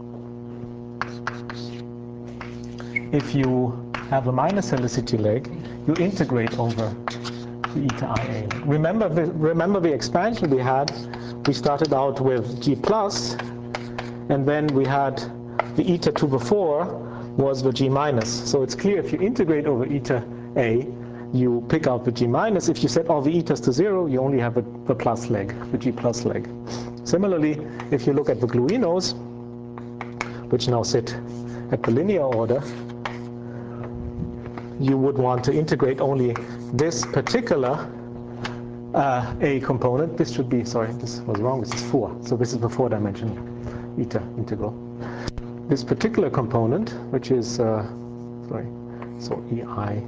If you have a minus helicity leg, you integrate over the eta ia. Remember the expansion we had. We started out with G plus, and then we had the eta to the 4 was the G minus. So it's clear if you integrate over eta a, you pick out the G minus. If you set all the etas to 0, you only have the plus leg, the G plus leg. Similarly, if you look at the gluinos, which now sit at the linear order, you would want to integrate only this particular A component. This should be, sorry, this was wrong, this is 4. So this is the 4-dimensional eta integral. This particular component, which is, so EI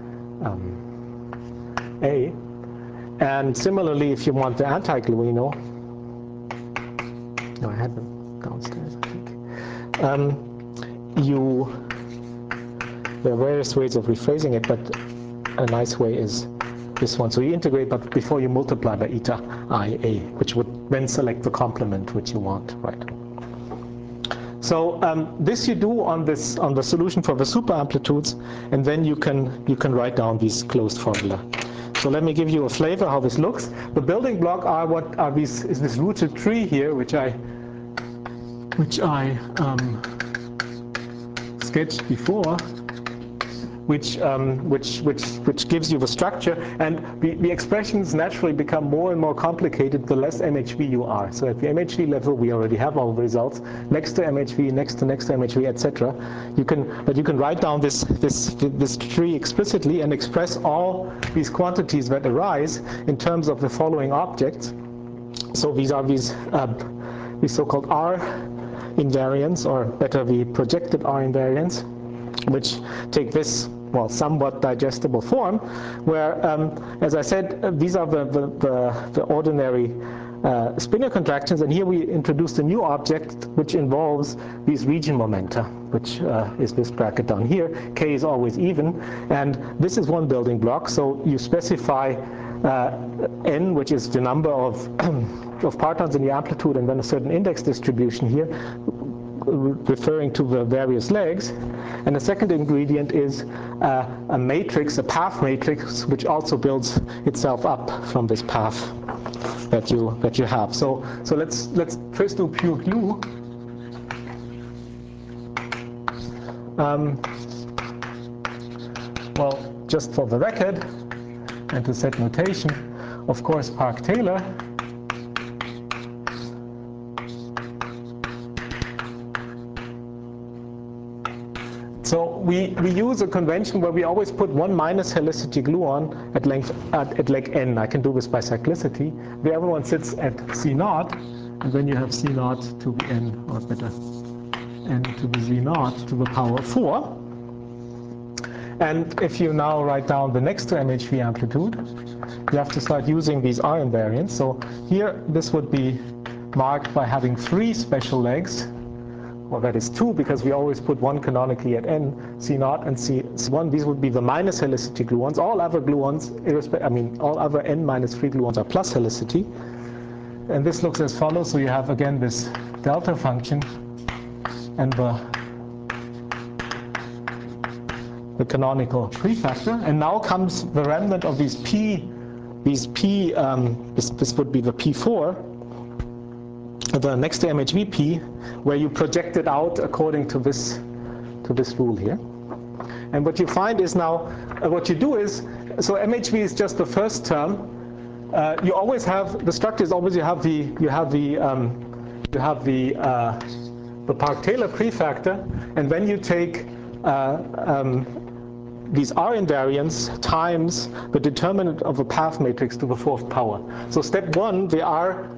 A. And similarly, if you want the anti-gluino, no, I had them downstairs, I think. There are various ways of rephrasing it, but a nice way is this one. So you integrate, but before you multiply by eta ia, which would then select the complement which you want, right? So this you do on the solution for the super amplitudes, and then you can write down these closed formula. So let me give you a flavor how this looks. The building block is this rooted tree here, which I sketched before, which gives you the structure, and the expressions naturally become more and more complicated the less MHV you are. So at the MHV level, we already have all the results. Next to MHV, next to MHV, etc. You can write down this tree explicitly and express all these quantities that arise in terms of the following objects. So these are these so-called R invariants, or better, the projected R invariants, which take this, well, somewhat digestible form, where, as I said, these are the ordinary spinor contractions, and here we introduced a new object which involves these region momenta, which is this bracket down here. K is always even, and this is one building block. So you specify n, which is the number of partons in the amplitude, and then a certain index distribution here, referring to the various legs. And the second ingredient is a matrix, a path matrix, which also builds itself up from this path that you have. So let's first do pure glue. Well, just for the record and to set notation, of course, Park-Taylor So we use a convention where we always put one minus helicity gluon at leg n. I can do this by cyclicity. The other one sits at C0, and then you have C0 to the n, or better, n to the Z0 to the power 4. And if you now write down the next to MHV amplitude, you have to start using these R invariants. So here, this would be marked by having 3 special legs. Well, that is 2, because we always put one canonically at n, C0 and C1. These would be the minus helicity gluons. All other gluons, all other n minus 3 gluons are plus helicity. And this looks as follows. So you have, again, this delta function and the canonical prefactor. And now comes the remnant of these P, this would be the P4, the next to MHV P, where you project it out according to this rule here. And what you find is now, what you do is, so MHV is just the first term. You always have, the structure is always, you have the you have the Park-Taylor prefactor, and then you take these R invariants times the determinant of a path matrix to the fourth power. So step one, the R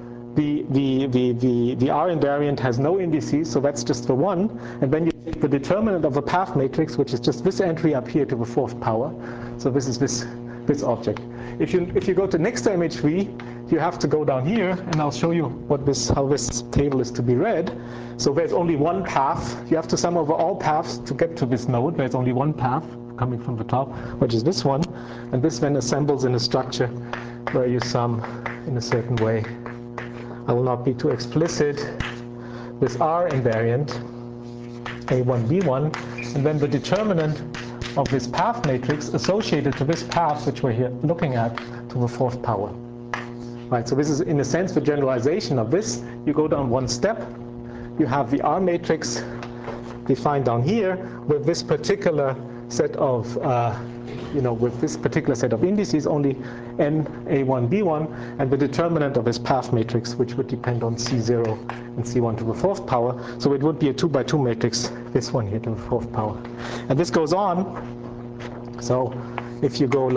invariant has no indices, so that's just the one, and then you take the determinant of a path matrix, which is just this entry up here to the fourth power. So this is this object. If you go to next to MHV, you have to go down here, and I'll show you how this table is to be read. So there's only one path. You have to sum over all paths to get to this node. There's only one path coming from the top, which is this one, and this then assembles in a structure where you sum in a certain way. I will not be too explicit. This R invariant, A1, B1, and then the determinant of this path matrix associated to this path, which we're here looking at, to the fourth power. Right, so this is, in a sense, the generalization of this. You go down one step. You have the R matrix defined down here with this particular set of indices, only n, a1, b1, and the determinant of this path matrix, which would depend on c0 and c1 to the fourth power. So it would be a 2 by 2 matrix, this one here to the fourth power. And this goes on. So if you go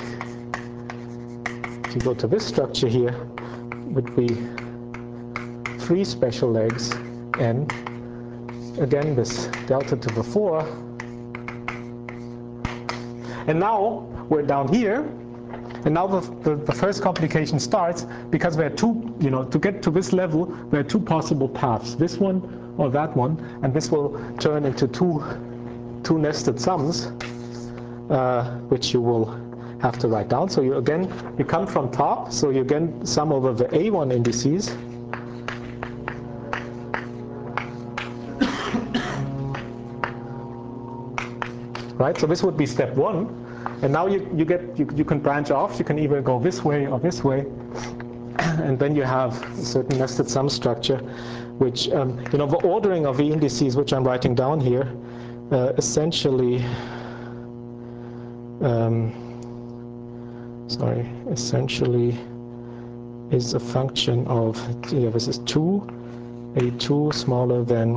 to this structure here, would be 3 special legs, n, again this delta to the 4. And now we're down here, and now the first complication starts, because there are two, to get to this level, there are two possible paths, this one or that one, and this will turn into two nested sums, which you will have to write down. So you come from top, so you again sum over the A1 indices. Right, so this would be step one, and now you can branch off. You can either go this way or this way, and then you have a certain nested sum structure, which the ordering of the indices, which I'm writing down here, essentially is a function of this is 2, A2 smaller than.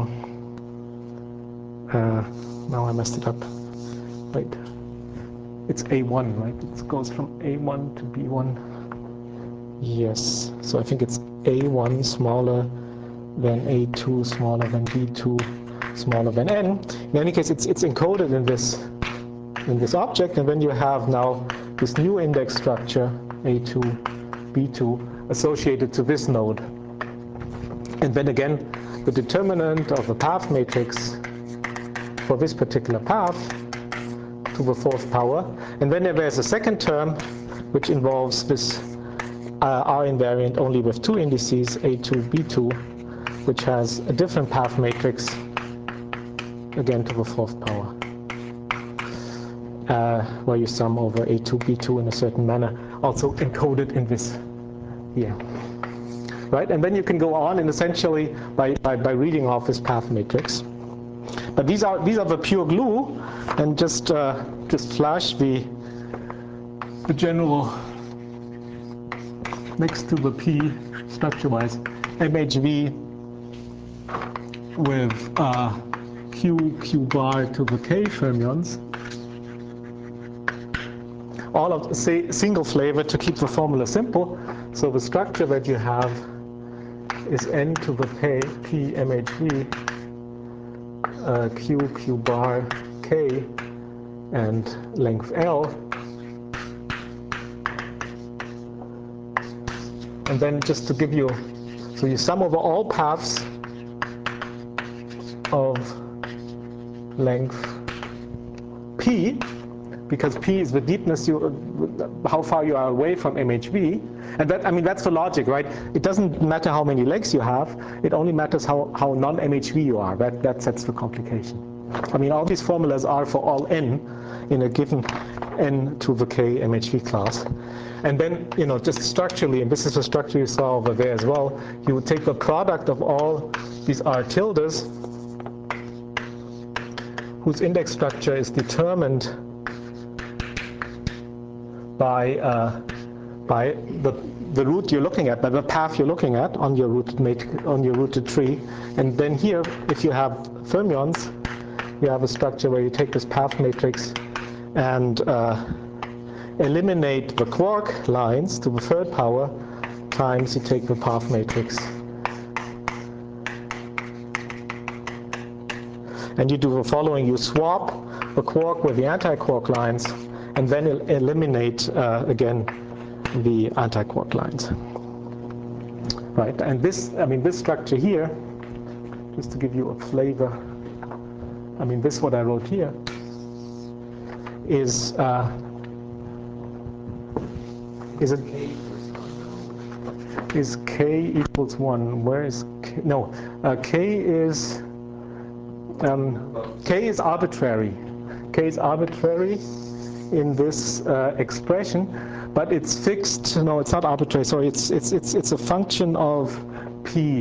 Now I messed it up. Right, it's A1, right? It goes from A1 to B1. Yes, so I think it's A1 smaller than A2 smaller than B2 smaller than N. In any case, it's encoded in this object, and then you have now this new index structure A2, B2 associated to this node. And then again, the determinant of the path matrix for this particular path to the fourth power. And then there's a second term which involves this R invariant only with 2 indices, A2, B2, which has a different path matrix, again to the fourth power, where you sum over A2, B2 in a certain manner, also encoded in this here. Right, and then you can go on and essentially by reading off this path matrix. But these are the pure glue, and just flash the general next to the P structure-wise MHV with Q bar to the K fermions. All of single flavor to keep the formula simple. So the structure that you have is N to the P MHV. Q bar K and length L, and then just to give you, so you sum over all paths of length P, because P is the deepness, how far you are away from MHV. And that's the logic, right? It doesn't matter how many legs you have, it only matters how non-MHV you are. That sets the complication. All these formulas are for all n in a given n to the k MHV class. And then, just structurally, and this is the structure you saw over there as well, you would take the product of all these R tildes, whose index structure is determined by by the route you're looking at, by the path you're looking at on your rooted tree. And then here, if you have fermions, you have a structure where you take this path matrix and eliminate the quark lines to the third power times you take the path matrix. And you do the following: you swap the quark with the anti-quark lines, and then eliminate again the anti-quark lines. Right, and this structure here, just to give you a flavor, this what I wrote here is k equals 1. Where is k? No, k is arbitrary. K is arbitrary in this expression, but it's fixed. No, it's not arbitrary. Sorry, it's a function of p,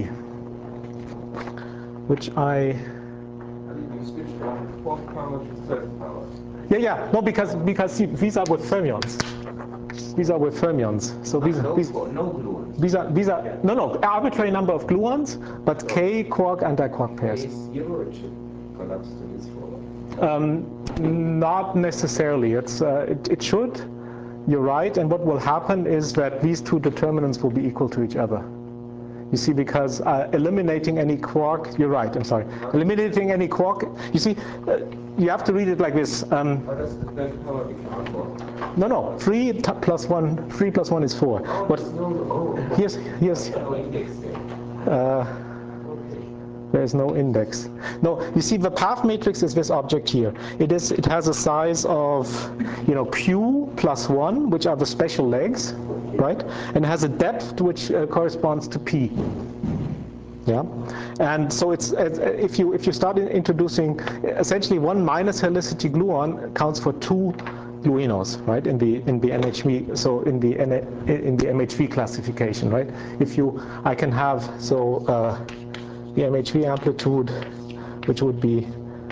which I. You switch from fourth power to third power. Yeah. No, because see, these are with fermions. These are with fermions. So these no gluons. These are no arbitrary number of gluons, but k quark anti-quark pairs. Is your collapse to this form? Not necessarily. It should. You're right. And what will happen is that these two determinants will be equal to each other. You see, because eliminating any quark, you're right, I'm sorry. Eliminating any quark, you see, you have to read it like this. How does the third power become 4? No, 3 plus 1 is 4. But here's No index there. There's no index. No, you see, the path matrix is this object here. It has a size of, q plus 1, which are the special legs, right? And it has a depth which corresponds to p. Yeah, and so it's if you start introducing essentially 1 minus helicity gluon counts for 2 gluinos, right? In the MHV, so in the MHV classification, right? I can have the MHV amplitude, which would be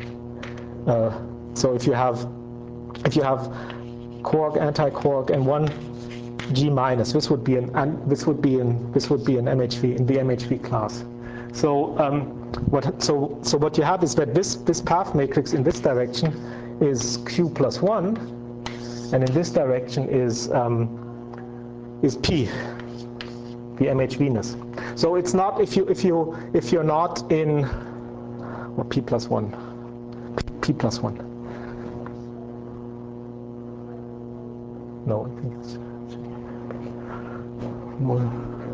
so if you have quark, anti-quark, and 1 G minus, this would be in MHV, in the MHV class. So what you have is that this path matrix in this direction is q plus 1, and in this direction is p, the MHV-ness. So it's not if you're not in p plus 1. No, I think it's more.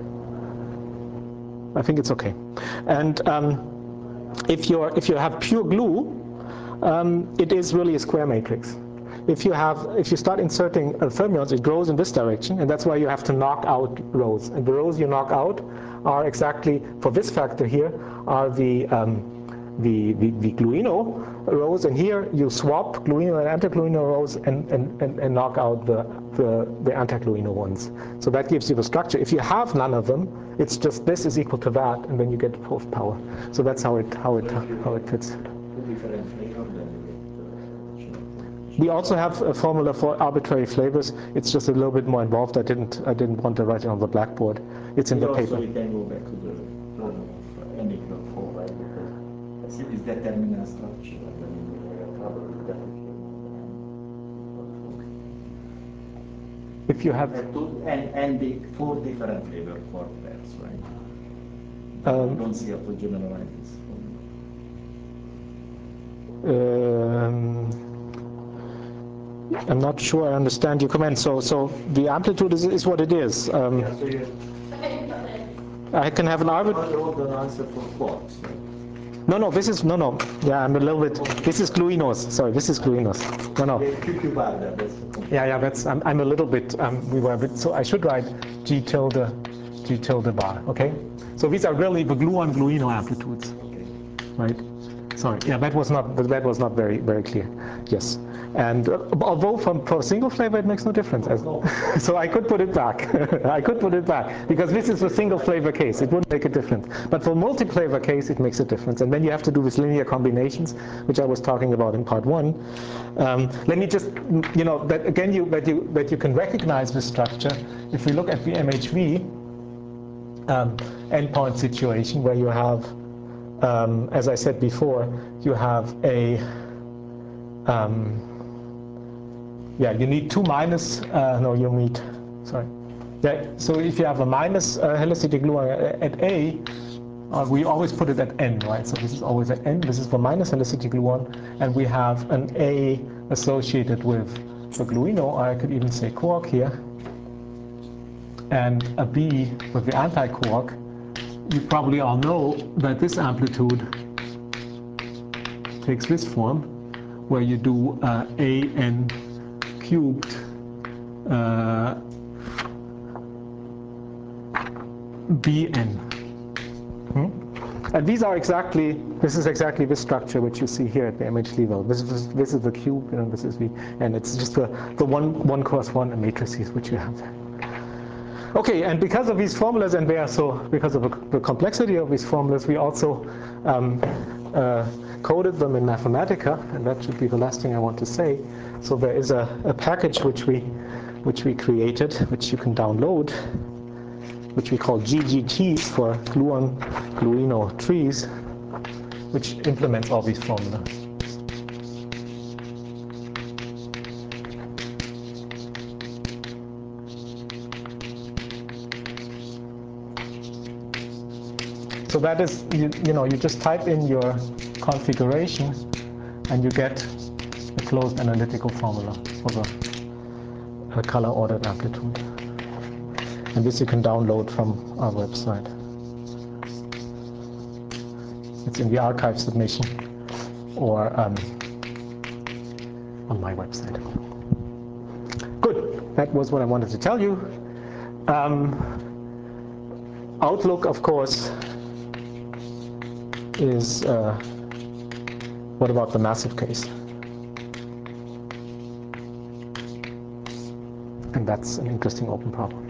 I think it's okay. And if you have pure glue, it is really a square matrix. If you start inserting fermions, it grows in this direction, and that's why you have to knock out rows. And the rows you knock out are exactly, for this factor here, are the gluino rows, and here you swap gluino and anti-gluino rows and knock out the anti-gluino ones. So that gives you the structure. If you have none of them, it's just this is equal to that, and then you get the fourth power. So that's how it fits. We also have a formula for arbitrary flavors. It's just a little bit more involved. I didn't want to write it on the blackboard. It's in the paper. Also, you can go back to the problem of N=4, right? Because it's determinant structure, and then you have trouble with that. If you have and the 4 different flavor quark pairs, right? I don't see how to generalize this. I'm not sure I understand your comment. So the amplitude is what it is. I can have an arbitrary. answer for quarks. No. This is no. Yeah, I'm a little bit. This is gluinos. Sorry, this is gluinos. No. Yeah. That's. I'm a little bit. We were a bit. So I should write G tilde bar. Okay. So these are really the gluon-gluino amplitudes, right? Sorry, yeah, that was not very clear. Yes, and although for a single flavor it makes no difference, so I could put it back. I could put it back because this is a single flavor case. It wouldn't make a difference. But for multi-flavor case, it makes a difference. And then you have to do with linear combinations, which I was talking about in part 1. Let me just, that again, that you can recognize this structure if we look at the MHV endpoint situation where you have. As I said before, you have you need two minus, so if you have a minus helicidal gluon at A, we always put it at N, right? So this is always at N, this is for minus helicidal gluon, and we have an A associated with the gluino, or I could even say quark here, and a B with the anti-quark. You probably all know that this amplitude takes this form, where you do AN cubed BN. And this is exactly the structure which you see here at the MHD level. This is the cube, this is and it's just the 1 cross 1 matrices which you have there. Okay, and because of these formulas, and because of the complexity of these formulas, we also coded them in Mathematica, and that should be the last thing I want to say. So there is a package which we created, which you can download, which we call GGTs for gluon gluino trees, which implements all these formulas. So that is, you just type in your configuration and you get a closed analytical formula for the color ordered amplitude. And this you can download from our website. It's in the archive submission or on my website. Good, that was what I wanted to tell you. Outlook, of course, is what about the massive case? And that's an interesting open problem.